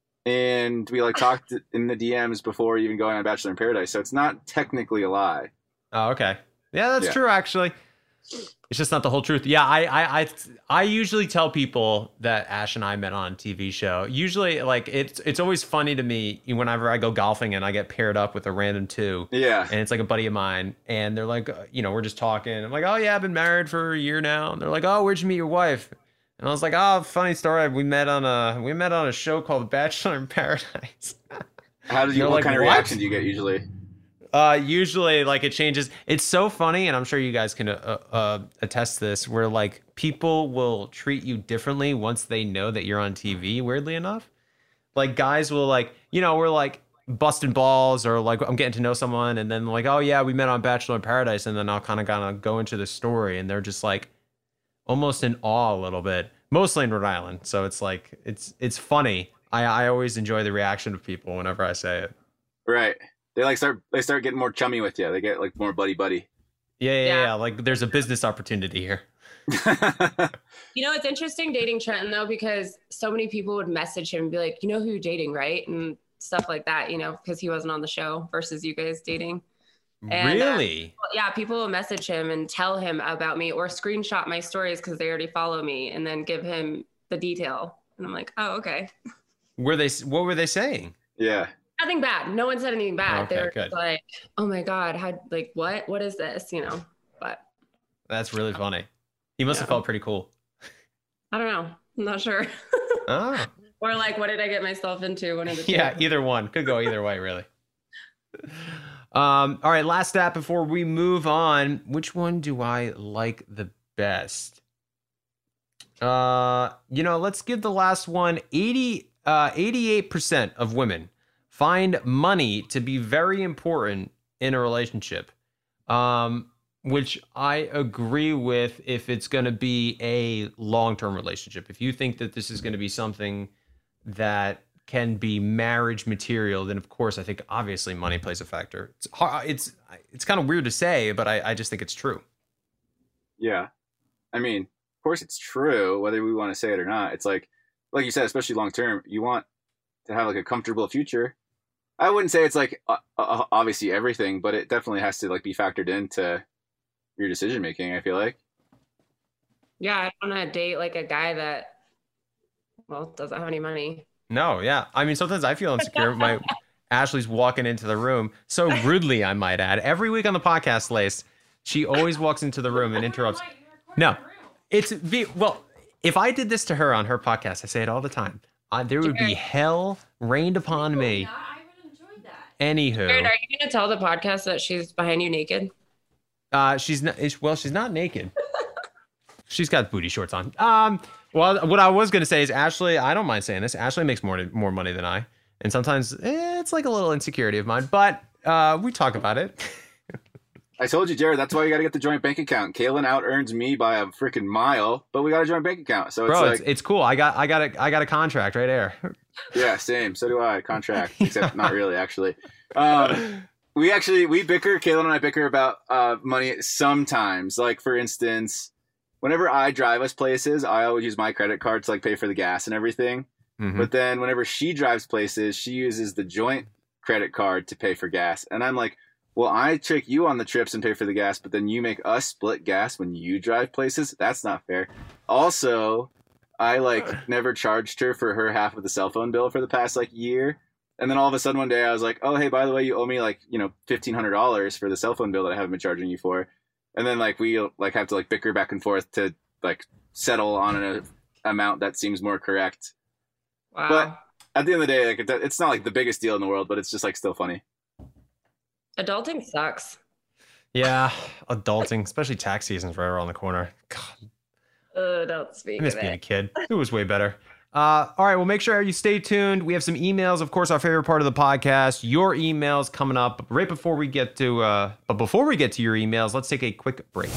and we like talked in the D Ms before even going on Bachelor in Paradise. So it's not technically a lie. Oh, okay. Yeah, that's Yeah. true. Actually, it's just not the whole truth. Yeah, I, I, I, I usually tell people that Ash and I met on a T V show. Usually, like it's, it's always funny to me whenever I go golfing and I get paired up with a random two, Yeah. and it's like a buddy of mine, and they're like, uh, you know, we're just talking. I'm like, oh yeah, I've been married for a year now, and they're like, oh, where'd you meet your wife? And I was like, oh, funny story. We met on a, we met on a show called Bachelor in Paradise. How did you? They're What like, kind of "What?" reaction do you get usually? Uh, usually, like it changes. It's so funny, and I'm sure you guys can uh, uh, attest to this. Where like people will treat you differently once they know that you're on T V. Weirdly enough, like guys will like, you know, we're like busting balls, or like I'm getting to know someone, and then like, oh yeah, we met on Bachelor in Paradise, and then I'll kind of kind of go into the story, and they're just like almost in awe a little bit. Mostly in Rhode Island, so it's like it's it's funny. I I always enjoy the reaction of people whenever I say it. Right. they like start they start getting more chummy with you. They get like more buddy buddy. Yeah, yeah, Yeah. yeah. Like there's a business opportunity here. You know, it's interesting dating Trenton though, because so many people would message him and be like, you know who you're dating, right? And stuff like that, you know, because he wasn't on the show versus you guys dating. And, uh, Really? yeah, people will message him and tell him about me or screenshot my stories because they already follow me and then give him the detail. And I'm like, oh, okay. Were they? What were they saying? Yeah. Nothing bad. No one said anything bad. Okay, they were good. just like, oh my God, how, like, what? What is this? You know, but That's really funny. He must have Yeah. felt pretty cool. I don't know. I'm not sure. Oh, Or like, what did I get myself into? One of the two. yeah. Either one could go either way, really. Um. All right. Last stat before we move on. Which one do I like the best? Uh, you know, let's give the last one. eighty, uh, eighty-eight percent of women find money to be very important in a relationship. Um, which I agree with if it's going to be a long-term relationship. If you think that this is going to be something that can be marriage material, then of course I think obviously money plays a factor. It's hard, it's it's kind of weird to say, but I, I just think it's true. Yeah. I mean, of course it's true, whether we want to say it or not. It's like, like you said, especially long term, you want to have like a comfortable future. I wouldn't say it's like uh, uh, obviously everything, but it definitely has to like be factored into your decision making, I feel like. Yeah, I don't want to date like a guy that, well, doesn't have any money. No, yeah. I mean, sometimes I feel insecure. My Ashley's walking into the room so rudely, I might add. Every week on the podcast, Lace, she always walks into the room and interrupts. No, it's be well. If I did this to her on her podcast, I say it all the time. Uh, there would be hell rained upon me. I would enjoy that. Jared, Anywho, are you going to tell the podcast that she's behind you naked? uh, she's not. is- Well, she's not naked. She's got booty shorts on. Um. Well, what I was going to say is Ashley, I don't mind saying this. Ashley makes more more money than I. And sometimes eh, it's like a little insecurity of mine, but uh, we talk about it. I told you, Jared, that's why you got to get the joint bank account. Kaylin out earns me by a freaking mile, but we got a joint bank account. So it's Bro, like, it's, it's cool. I got I got a I got a contract right there. yeah, same. So do I. Contract, except not really, actually. Um, we actually, we bicker, Kaylin and I bicker about uh, money sometimes. Like, for instance, whenever I drive us places, I always use my credit card to like pay for the gas and everything. Mhm. But then whenever she drives places, she uses the joint credit card to pay for gas. And I'm like, well, I trick you on the trips and pay for the gas, but then you make us split gas when you drive places. That's not fair. Also, I like never charged her for her half of the cell phone bill for the past like year. And then all of a sudden one day I was like, oh, hey, by the way, you owe me like, you know, fifteen hundred dollars for the cell phone bill that I haven't been charging you for. And then like we like have to like bicker back and forth to like settle on an a, amount that seems more correct. Wow. But at the end of the day, like it, it's not like the biggest deal in the world, but it's just like still funny. Adulting sucks. Yeah, adulting, especially tax season's right around the corner. God, Uh, don't speak I miss of being a it. kid. It was way better. Uh, all right, well, make sure you stay tuned. We have some emails, of course, our favorite part of the podcast. Your emails coming up right before we get to. Uh, but before we get to your emails, let's take a quick break.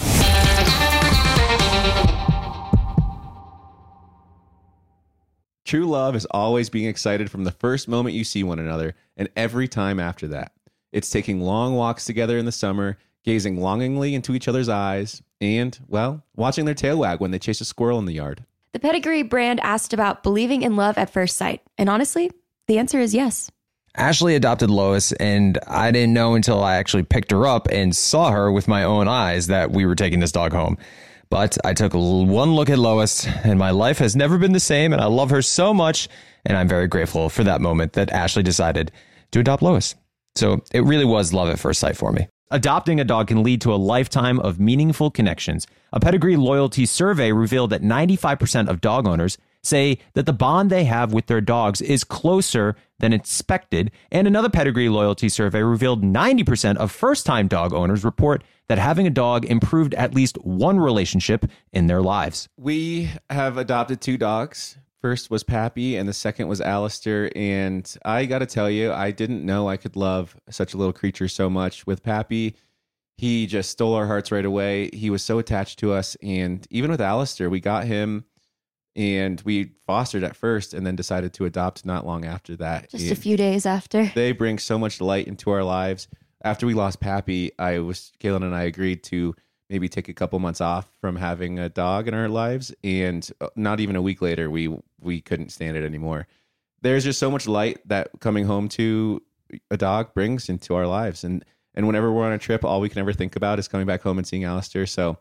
True love is always being excited from the first moment you see one another and every time after that. It's taking long walks together in the summer, gazing longingly into each other's eyes, and, well, watching their tail wag when they chase a squirrel in the yard. The Pedigree brand asked about believing in love at first sight. And honestly, the answer is yes. Ashley adopted Lois, and I didn't know until I actually picked her up and saw her with my own eyes that we were taking this dog home. But I took l- one look at Lois, and my life has never been the same, and I love her so much, and I'm very grateful for that moment that Ashley decided to adopt Lois. So it really was love at first sight for me. Adopting a dog can lead to a lifetime of meaningful connections. A Pedigree loyalty survey revealed that ninety-five percent of dog owners say that the bond they have with their dogs is closer than expected. And another Pedigree loyalty survey revealed ninety percent of first-time dog owners report that having a dog improved at least one relationship in their lives. We have adopted two dogs. First was Pappy, and the second was Alistair. And I got to tell you, I didn't know I could love such a little creature so much. With Pappy, he just stole our hearts right away. He was so attached to us. And even with Alistair, we got him and we fostered at first and then decided to adopt not long after that. Just And a few days after. They bring so much light into our lives. After we lost Pappy, I was Kaylin and I agreed to maybe take a couple months off from having a dog in our lives, and not even a week later, we we couldn't stand it anymore. There's just so much light that coming home to a dog brings into our lives, and and whenever we're on a trip, all we can ever think about is coming back home and seeing Alistair. So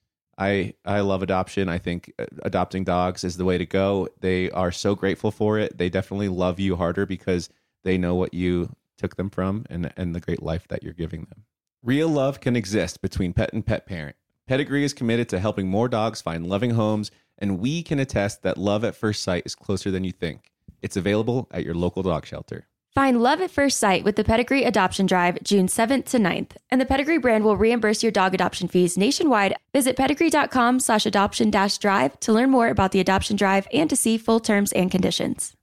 I I love adoption. I think adopting dogs is the way to go. They are so grateful for it. They definitely love you harder because they know what you took them from and and the great life that you're giving them. Real love can exist between pet and pet parent. Pedigree is committed to helping more dogs find loving homes, and we can attest that love at first sight is closer than you think. It's available at your local dog shelter. Find love at first sight with the Pedigree Adoption Drive June seventh to ninth, and the Pedigree brand will reimburse your dog adoption fees nationwide. Visit pedigree.com slash adoption dash drive to learn more about the adoption drive and to see full terms and conditions.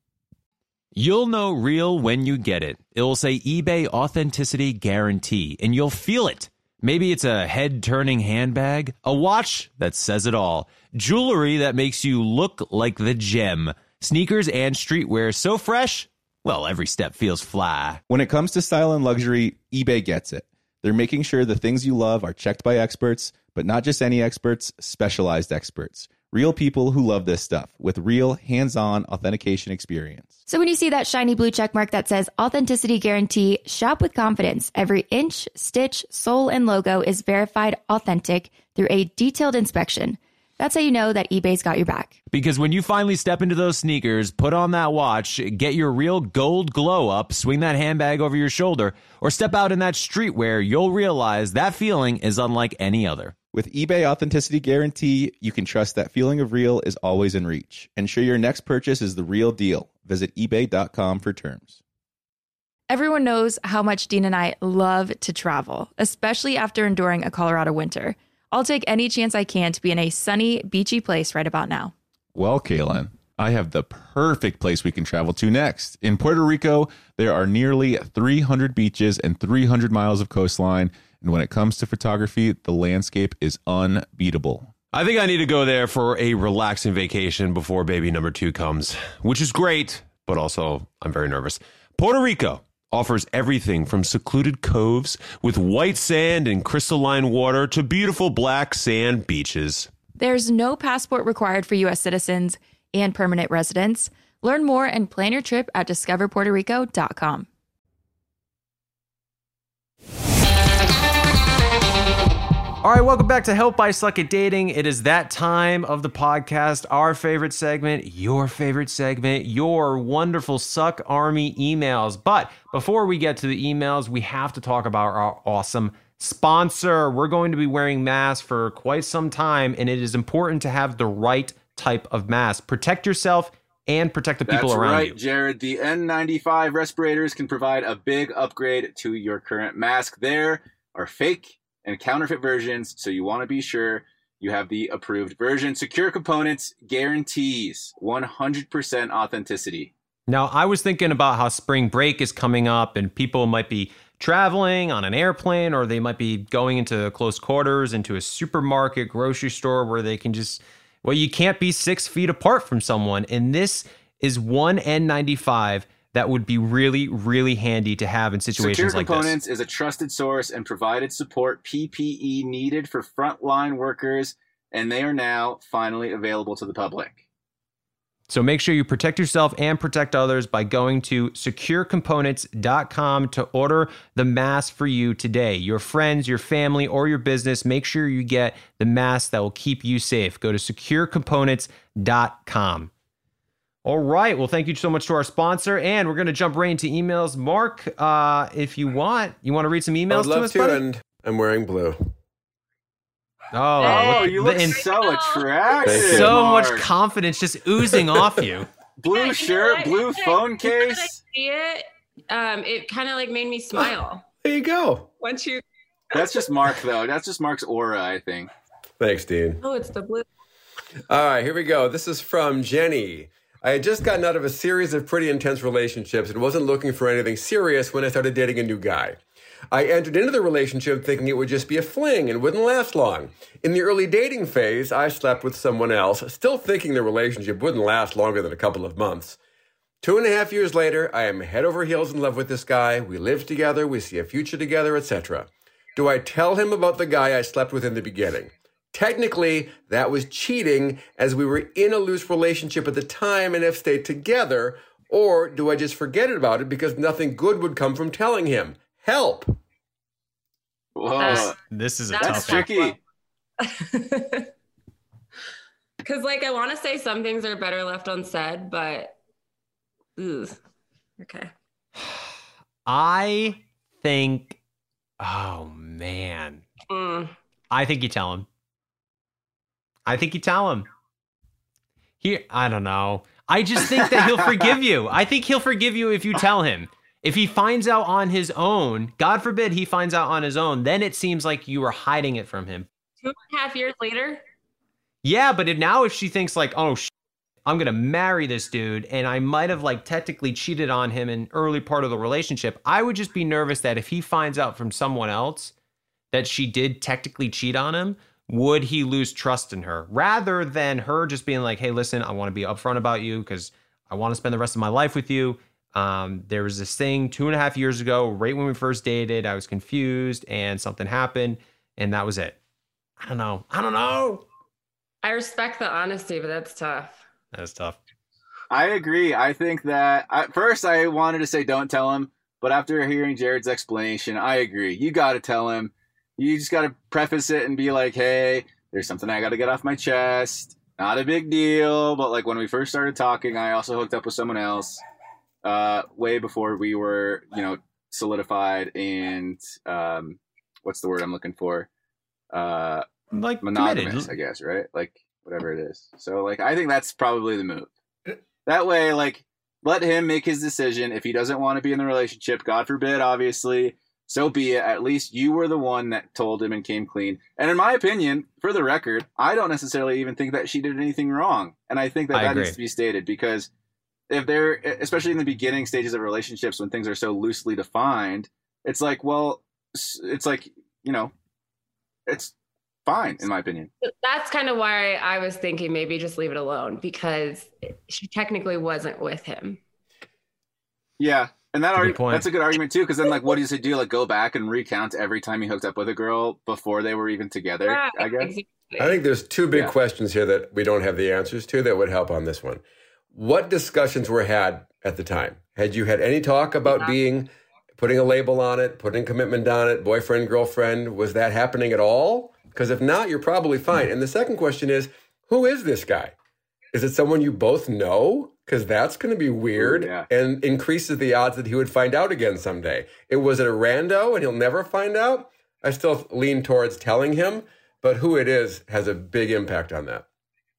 You'll know real when you get it. It'll say eBay Authenticity Guarantee, and you'll feel it. Maybe it's a head-turning handbag, a watch that says it all, jewelry that makes you look like the gem, sneakers and streetwear so fresh, well, every step feels fly. When it comes to style and luxury, eBay gets it. They're making sure the things you love are checked by experts, but not just any experts, specialized experts. Real people who love this stuff with real hands-on authentication experience. So when you see that shiny blue check mark that says Authenticity Guarantee, shop with confidence. Every inch, stitch, sole, and logo is verified authentic through a detailed inspection. That's how you know that eBay's got your back. Because when you finally step into those sneakers, put on that watch, get your real gold glow up, swing that handbag over your shoulder, or step out in that streetwear, you'll realize that feeling is unlike any other. With eBay Authenticity Guarantee, you can trust that feeling of real is always in reach. Ensure your next purchase is the real deal. Visit ebay dot com for terms. Everyone knows how much Dean and I love to travel, especially after enduring a Colorado winter. I'll take any chance I can to be in a sunny, beachy place right about now. Well, Kaylin, I have the perfect place we can travel to next. In Puerto Rico, there are nearly three hundred beaches and three hundred miles of coastline. And when it comes to photography, the landscape is unbeatable. I think I need to go there for a relaxing vacation before baby number two comes, which is great, but also I'm very nervous. Puerto Rico offers everything from secluded coves with white sand and crystalline water to beautiful black sand beaches. There's no passport required for U S citizens and permanent residents. Learn more and plan your trip at discover puerto rico dot com. All right, welcome back to Help I Suck at Dating. It is that time of the podcast, our favorite segment, your favorite segment, your wonderful Suck Army emails. But before we get to the emails, we have to talk about our awesome sponsor. We're going to be wearing masks for quite some time, and it is important to have the right type of mask. Protect yourself and protect the people That's around right, you. Jared. The N ninety-five respirators can provide a big upgrade to your current mask. There are fake and counterfeit versions, so you want to be sure you have the approved version. Secure Components guarantees one hundred percent authenticity. Now, I was thinking about how spring break is coming up and people might be traveling on an airplane, or they might be going into close quarters, into a supermarket, grocery store, where they can just, well, you can't be six feet apart from someone. And this is one N ninety-five that would be really, really handy to have in situations like this. Secure Components is a trusted source and provided support P P E needed for frontline workers, and they are now finally available to the public. So make sure you protect yourself and protect others by going to secure components dot com to order the mask for you today. Your friends, your family, or your business, make sure you get the mask that will keep you safe. Go to secure components dot com. All right. Well, thank you so much to our sponsor, and we're going to jump right into emails. Mark, uh, if you want, you want to read some emails I'd love to us, to, buddy? and I'm wearing blue. Oh, Oh, look, you look the- and so attractive. Thank you. so Mark. much confidence just oozing off you. Blue shirt, blue phone When I case. see it, um, it kind of like made me smile. There you go. Once you, That's just Mark, though. That's just Mark's aura, I think. Thanks, Dean. oh, it's the blue. All right, here we go. This is from Jenny. I had just gotten out of a series of pretty intense relationships and wasn't looking for anything serious when I started dating a new guy. I entered into the relationship thinking it would just be a fling and wouldn't last long. In the early dating phase, I slept with someone else, still thinking the relationship wouldn't last longer than a couple of months. Two and a half years later, I am head over heels in love with this guy. We live together, we see a future together, et cetera. Do I tell him about the guy I slept with in the beginning? Technically, that was cheating as we were in a loose relationship at the time and have stayed together. Or do I just forget about it because nothing good would come from telling him? Help. Whoa. That's- This is a That's tough one. tricky. Because, like, I want to say some things are better left unsaid, but, ooh, okay. I think, oh man, Mm. I think you tell him. I think you tell him. He, I don't know. I just think that he'll forgive you. I think he'll forgive you if you tell him. If he finds out on his own, God forbid he finds out on his own, then it seems like you were hiding it from him. Two and a half years later? Yeah, but if now if she thinks like, oh, sh- I'm going to marry this dude and I might have like technically cheated on him in early part of the relationship, I would just be nervous that if he finds out from someone else that she did technically cheat on him, would he lose trust in her rather than her just being like, hey, listen, I want to be upfront about you because I want to spend the rest of my life with you. Um, there was this thing two and a half years ago, right when we first dated, I was confused and something happened and that was it. I don't know. I don't know. I respect the honesty, but that's tough. That's tough. I agree. I think that at first I wanted to say don't tell him, but after hearing Jared's explanation, I agree. You got to tell him. You just got to preface it and be like, hey, there's something I got to get off my chest. Not a big deal. But like when we first started talking, I also hooked up with someone else uh, way before we were, you know, solidified and um, what's the word I'm looking for? Uh, Like monogamous, committed. I guess, right? Like whatever it is. So like I think that's probably the move. That way, like let him make his decision. If he doesn't want to be in the relationship, God forbid, obviously, so be it. At least you were the one that told him and came clean. And in my opinion, for the record, I don't necessarily even think that she did anything wrong. And I think that I that agree. needs to be stated because if they're, especially in the beginning stages of relationships when things are so loosely defined, it's like, well, it's like, you know, it's fine in my opinion. That's kind of why I was thinking maybe just leave it alone because she technically wasn't with him. Yeah. And that That's a good argu- point. that's a good argument too, because then like what does he do? Like go back and recount every time he hooked up with a girl before they were even together, Right, I guess. exactly. I think there's two big Yeah. questions here that we don't have the answers to that would help on this one. What discussions were had at the time? Had you had any talk about Yeah. being, putting a label on it, putting commitment on it, boyfriend, girlfriend? Was that happening at all? Because if not, you're probably fine. And the second question is, who is this guy? Is it someone you both know? Because that's going to be weird Ooh, yeah. and increases the odds that he would find out again someday. It was it a rando and he'll never find out? I still lean towards telling him, but who it is has a big impact on that.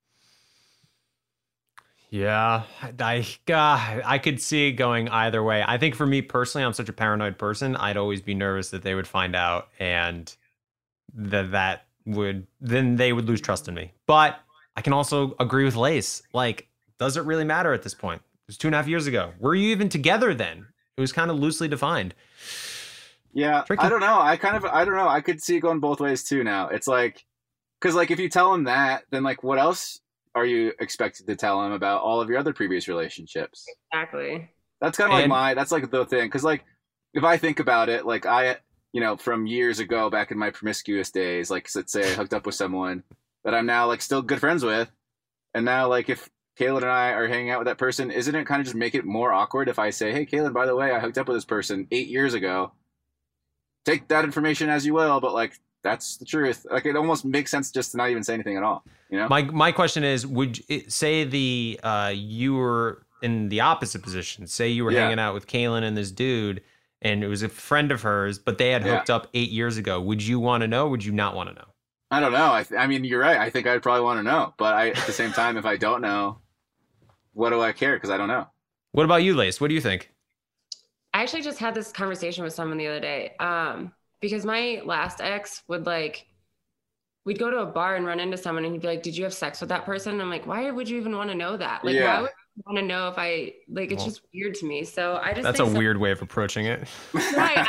Yeah, I God, I could see it going either way. I think for me personally, I'm such a paranoid person. I'd always be nervous that they would find out, and that that would then they would lose trust in me. But I can also agree with Lace. Like, does it really matter at this point? It was two and a half years ago. Were you even together then? It was kind of loosely defined. Yeah, Tricky. I don't know. I kind of, I don't know. I could see it going both ways too now. It's like, because like if you tell him that, then like what else are you expected to tell him about all of your other previous relationships? Exactly. That's kind of like And- my, that's like the thing. Because like if I think about it, like I, you know, from years ago back in my promiscuous days, like let's say I hooked up with someone that I'm now like still good friends with. And now like if Kaylin and I are hanging out with that person, isn't it kind of just make it more awkward if I say, hey, Kaylin, by the way, I hooked up with this person eight years ago. Take that information as you will, but like that's the truth. Like it almost makes sense just to not even say anything at all. You know? My my question is, would it, say the uh, you were in the opposite position? Say you were Yeah. hanging out with Kaylin and this dude, and it was a friend of hers, but they had Yeah. hooked up eight years ago. Would you want to know? Would you not want to know? I don't know. I, th- I mean, you're right. I think I'd probably want to know, but I, at the same time, if I don't know, what do I care? Because I don't know. What about you, Lace? What do you think? I actually just had this conversation with someone the other day. Um, because my last ex would like, we'd go to a bar and run into someone and he'd be like, did you have sex with that person? And I'm like, why would you even want to know that? Like, Yeah. why would you want to know if I, like, it's Well, just weird to me. So I just That's a think some- weird way of approaching it. Right. I,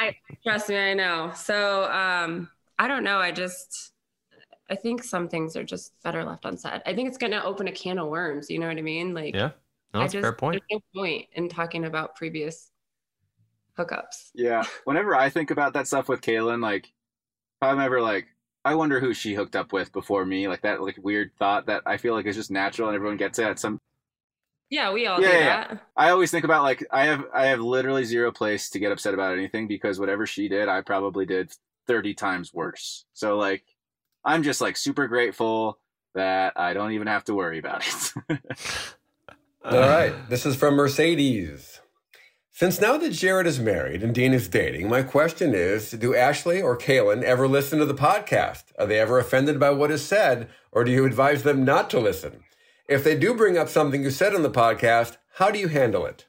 Trust me, I know. So um, I don't know. I just, I think some things are just better left unsaid. I think it's going to open a can of worms. You know what I mean? Like, Yeah, no, that's I just, a fair point. There's no point in talking about previous hookups. Yeah. Whenever I think about that stuff with Kaylin, like, if I'm ever like, I wonder who she hooked up with before me, like that, like weird thought that I feel like is just natural and everyone gets it at some. Yeah, we all Yeah, do yeah, that. I always think about like I have I have literally zero place to get upset about anything because whatever she did, I probably did thirty times worse. So like, I'm just like super grateful that I don't even have to worry about it. All right. This is from Mercedes. Since now that Jared is married and Dean is dating, my question is, do Ashley or Kaylin ever listen to the podcast? Are they ever offended by what is said, or do you advise them not to listen? If they do bring up something you said on the podcast, how do you handle it?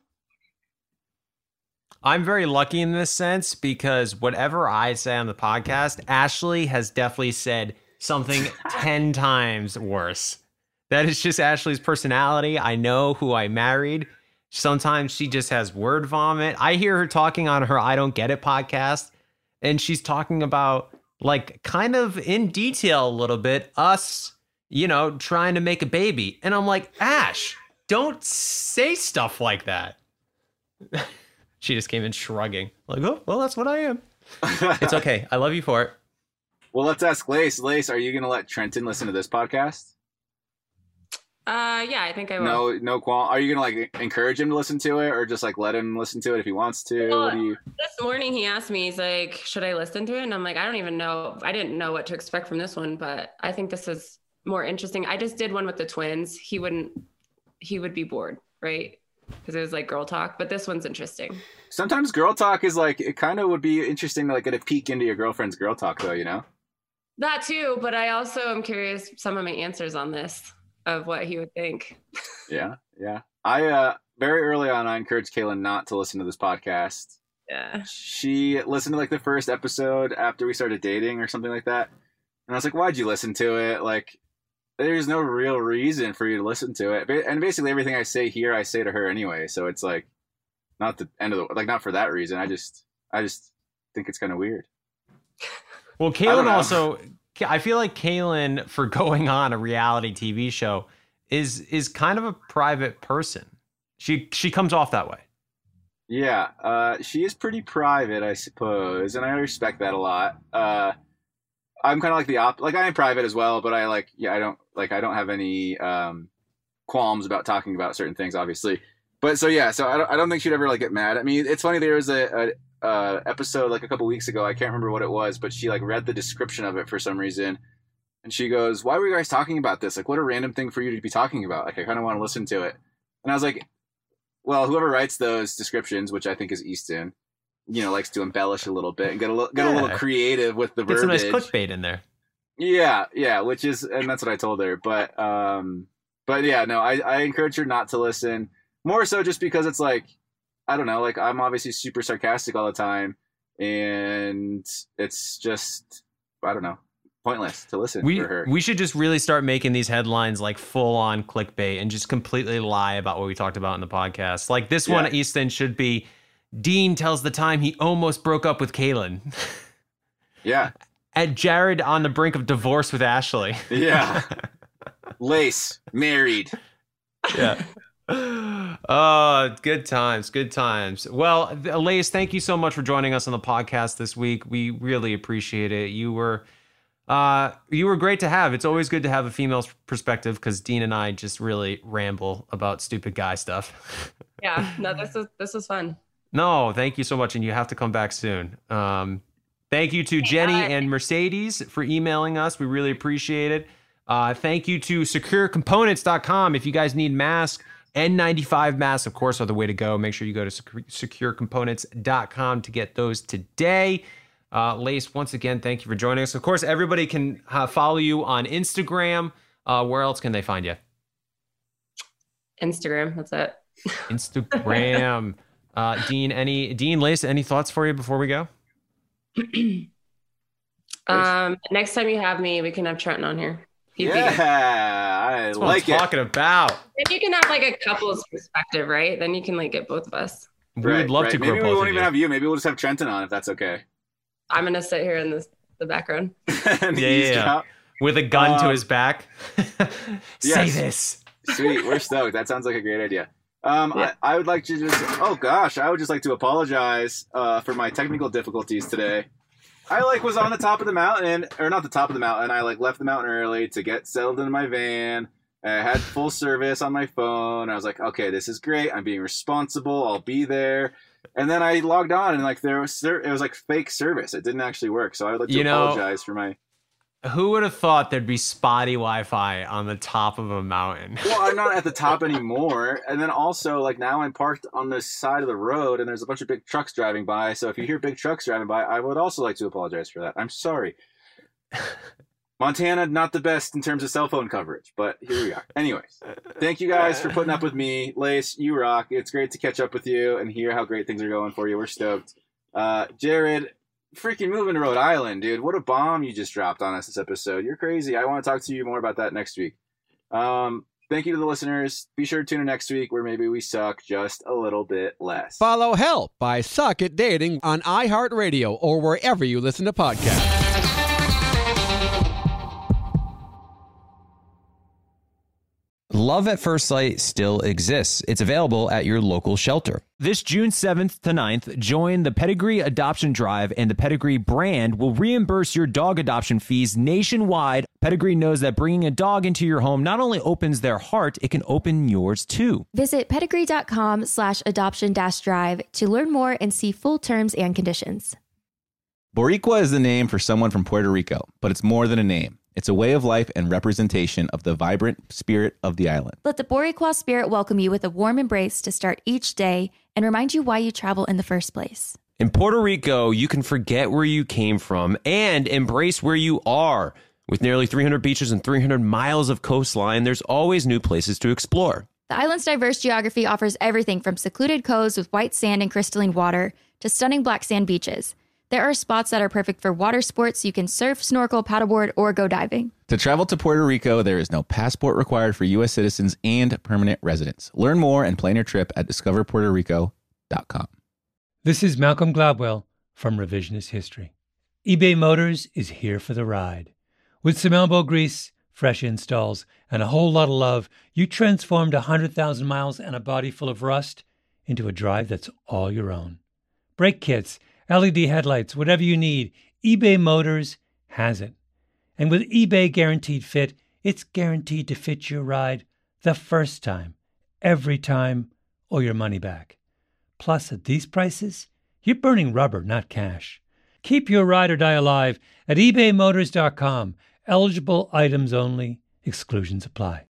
I'm very lucky in this sense because whatever I say on the podcast, Ashley has definitely said something ten times worse. That is just Ashley's personality. I know who I married. Sometimes she just has word vomit. I hear her talking on her I Don't Get It podcast, and she's talking about, like, kind of in detail a little bit, us, you know, trying to make a baby. And I'm like, Ash, don't say stuff like that. She just came in shrugging. Like, oh, well, that's what I am. It's okay. I love you for it. Well, let's ask Lace. Lace, are you going to let Trenton listen to this podcast? Uh, yeah, I think I will. No, no qualm. Are you going to like encourage him to listen to it or just like let him listen to it if he wants to? Well, what do you... This morning he asked me, he's like, should I listen to it? And I'm like, I don't even know. I didn't know what to expect from this one, but I think this is more interesting. I just did one with the twins. He wouldn't, he would be bored, right? Because it was like girl talk, but this one's interesting. Sometimes girl talk is like, it kind of would be interesting to like get a peek into your girlfriend's girl talk though, you know? That too, but I also am curious some of my answers on this of what he would think. Yeah, yeah. I, uh, very early on, I encouraged Kaylin not to listen to this podcast. Yeah. She listened to like the first episode after we started dating or something like that. And I was like, why'd you listen to it? Like, there's no real reason for you to listen to it. And basically everything I say here, I say to her anyway. So it's like, not the end of the, like, not for that reason. I just, I just think it's kind of weird. Well, Kaylin also, I feel like Kaylin, for going on a reality T V show, is is kind of a private person. She she comes off that way. Yeah, uh, she is pretty private, I suppose, and I respect that a lot. Uh, I'm kind of like the op, like I am private as well, but I like, yeah, I don't like, I don't have any um, qualms about talking about certain things, obviously. But so yeah, so I don't, I don't think she'd ever like get mad at me. It's funny, there was a, a uh, episode like a couple weeks ago, I can't remember what it was, but she like read the description of it for some reason, and she goes, "Why were you guys talking about this? Like, what a random thing for you to be talking about. Like, I kind of want to listen to it." And I was like, well, whoever writes those descriptions, which I think is Easton, you know, likes to embellish a little bit and get a little, get Yeah. a little creative with the Get verbiage. some nice clickbait in there. Yeah, yeah, which is, and that's what I told her. But, um, but yeah, no, I, I encourage her not to listen. More so just because it's like, I don't know, like I'm obviously super sarcastic all the time, and it's just, I don't know, pointless to listen We for her. we should just really start making these headlines like full on clickbait and just completely lie about what we talked about in the podcast. Like this Yeah. one, Easton, should be Dean tells the time he almost broke up with Kaylin. Yeah, At Jared on the brink of divorce with Ashley. yeah. Lace, married. Yeah. Oh, good times, good times. Well, Lace, thank you so much for joining us on the podcast this week. We really appreciate it. You were uh you were great to have. It's always good to have a female's perspective because Dean and I just really ramble about stupid guy stuff. Yeah, no, this is this was fun. No, thank you so much, and you have to come back soon. Um, thank you to Jenny bye. and Mercedes for emailing us. We really appreciate it. Uh, thank you to secure components dot com. If you guys need masks, N ninety-five masks, of course, are the way to go. Make sure you go to secure components dot com to get those today. Uh, Lace, once again, thank you for joining us. Of course, everybody can uh, follow you on Instagram. Uh, where else can they find you? Instagram, that's it. Instagram. uh, Dean, any Dean, Lace, any thoughts for you before we go? Um, next time you have me, we can have Trenton on here. He'd be good. Yeah, I That's what like I'm it. talking about. Then you can have like a couple's perspective, right? Then you can like get both of us. We would love to Maybe grow we both won't of even you. have you. Maybe we'll just have Trenton on if that's okay. I'm gonna sit here in the the background. And Yeah, he's yeah, yeah. out. With a gun to Um, his back. Say yes. this. Sweet, we're stoked. That sounds like a great idea. Um, Yeah. I, I would like to just, oh gosh, I would just like to apologize uh, for my technical difficulties today. I like was on the top of the mountain, or not the top of the mountain. I like left the mountain early to get settled in my van. I had full service on my phone. I was like, okay, this is great. I'm being responsible. I'll be there. And then I logged on and like there was it was like fake service. It didn't actually work. So I would like to You know- apologize for my. Who would have thought there'd be spotty Wi-Fi on the top of a mountain? Well, I'm not at the top anymore. And then also, like, now I'm parked on the side of the road and there's a bunch of big trucks driving by. So if you hear big trucks driving by, I would also like to apologize for that. I'm sorry. Montana, not the best in terms of cell phone coverage, but here we are. Anyways, thank you guys for putting up with me. Lace, you rock. It's great to catch up with you and hear how great things are going for you. We're stoked. Uh, Jared, freaking moving to Rhode Island, dude. What a bomb you just dropped on us this episode. You're crazy. I want to talk to you more about that next week. Um, thank you to the listeners. Be sure to tune in next week where maybe we suck just a little bit less. Follow Help by Suck at Dating on iHeartRadio or wherever you listen to podcasts. Love at First Sight still exists. It's available at your local shelter. This June seventh to ninth, join the Pedigree Adoption Drive, and the Pedigree brand will reimburse your dog adoption fees nationwide. Pedigree knows that bringing a dog into your home not only opens their heart, it can open yours too. Visit pedigree.com slash adoption dash drive to learn more and see full terms and conditions. Boricua is the name for someone from Puerto Rico, but it's more than a name. It's a way of life and representation of the vibrant spirit of the island. Let the Boricua spirit welcome you with a warm embrace to start each day and remind you why you travel in the first place. In Puerto Rico, you can forget where you came from and embrace where you are. With nearly three hundred beaches and three hundred miles of coastline, there's always new places to explore. The island's diverse geography offers everything from secluded coves with white sand and crystalline water to stunning black sand beaches. There are spots that are perfect for water sports. You can surf, snorkel, paddleboard, or go diving. To travel to Puerto Rico, there is no passport required for U S citizens and permanent residents. Learn more and plan your trip at discover puerto rico dot com. This is Malcolm Gladwell from Revisionist History. eBay Motors is here for the ride. With some elbow grease, fresh installs, and a whole lot of love, you transformed one hundred thousand miles and a body full of rust into a drive that's all your own. Brake kits, L E D headlights, whatever you need, eBay Motors has it. And with eBay Guaranteed Fit, it's guaranteed to fit your ride the first time, every time, or your money back. Plus, at these prices, you're burning rubber, not cash. Keep your ride or die alive at ebay motors dot com. Eligible items only. Exclusions apply.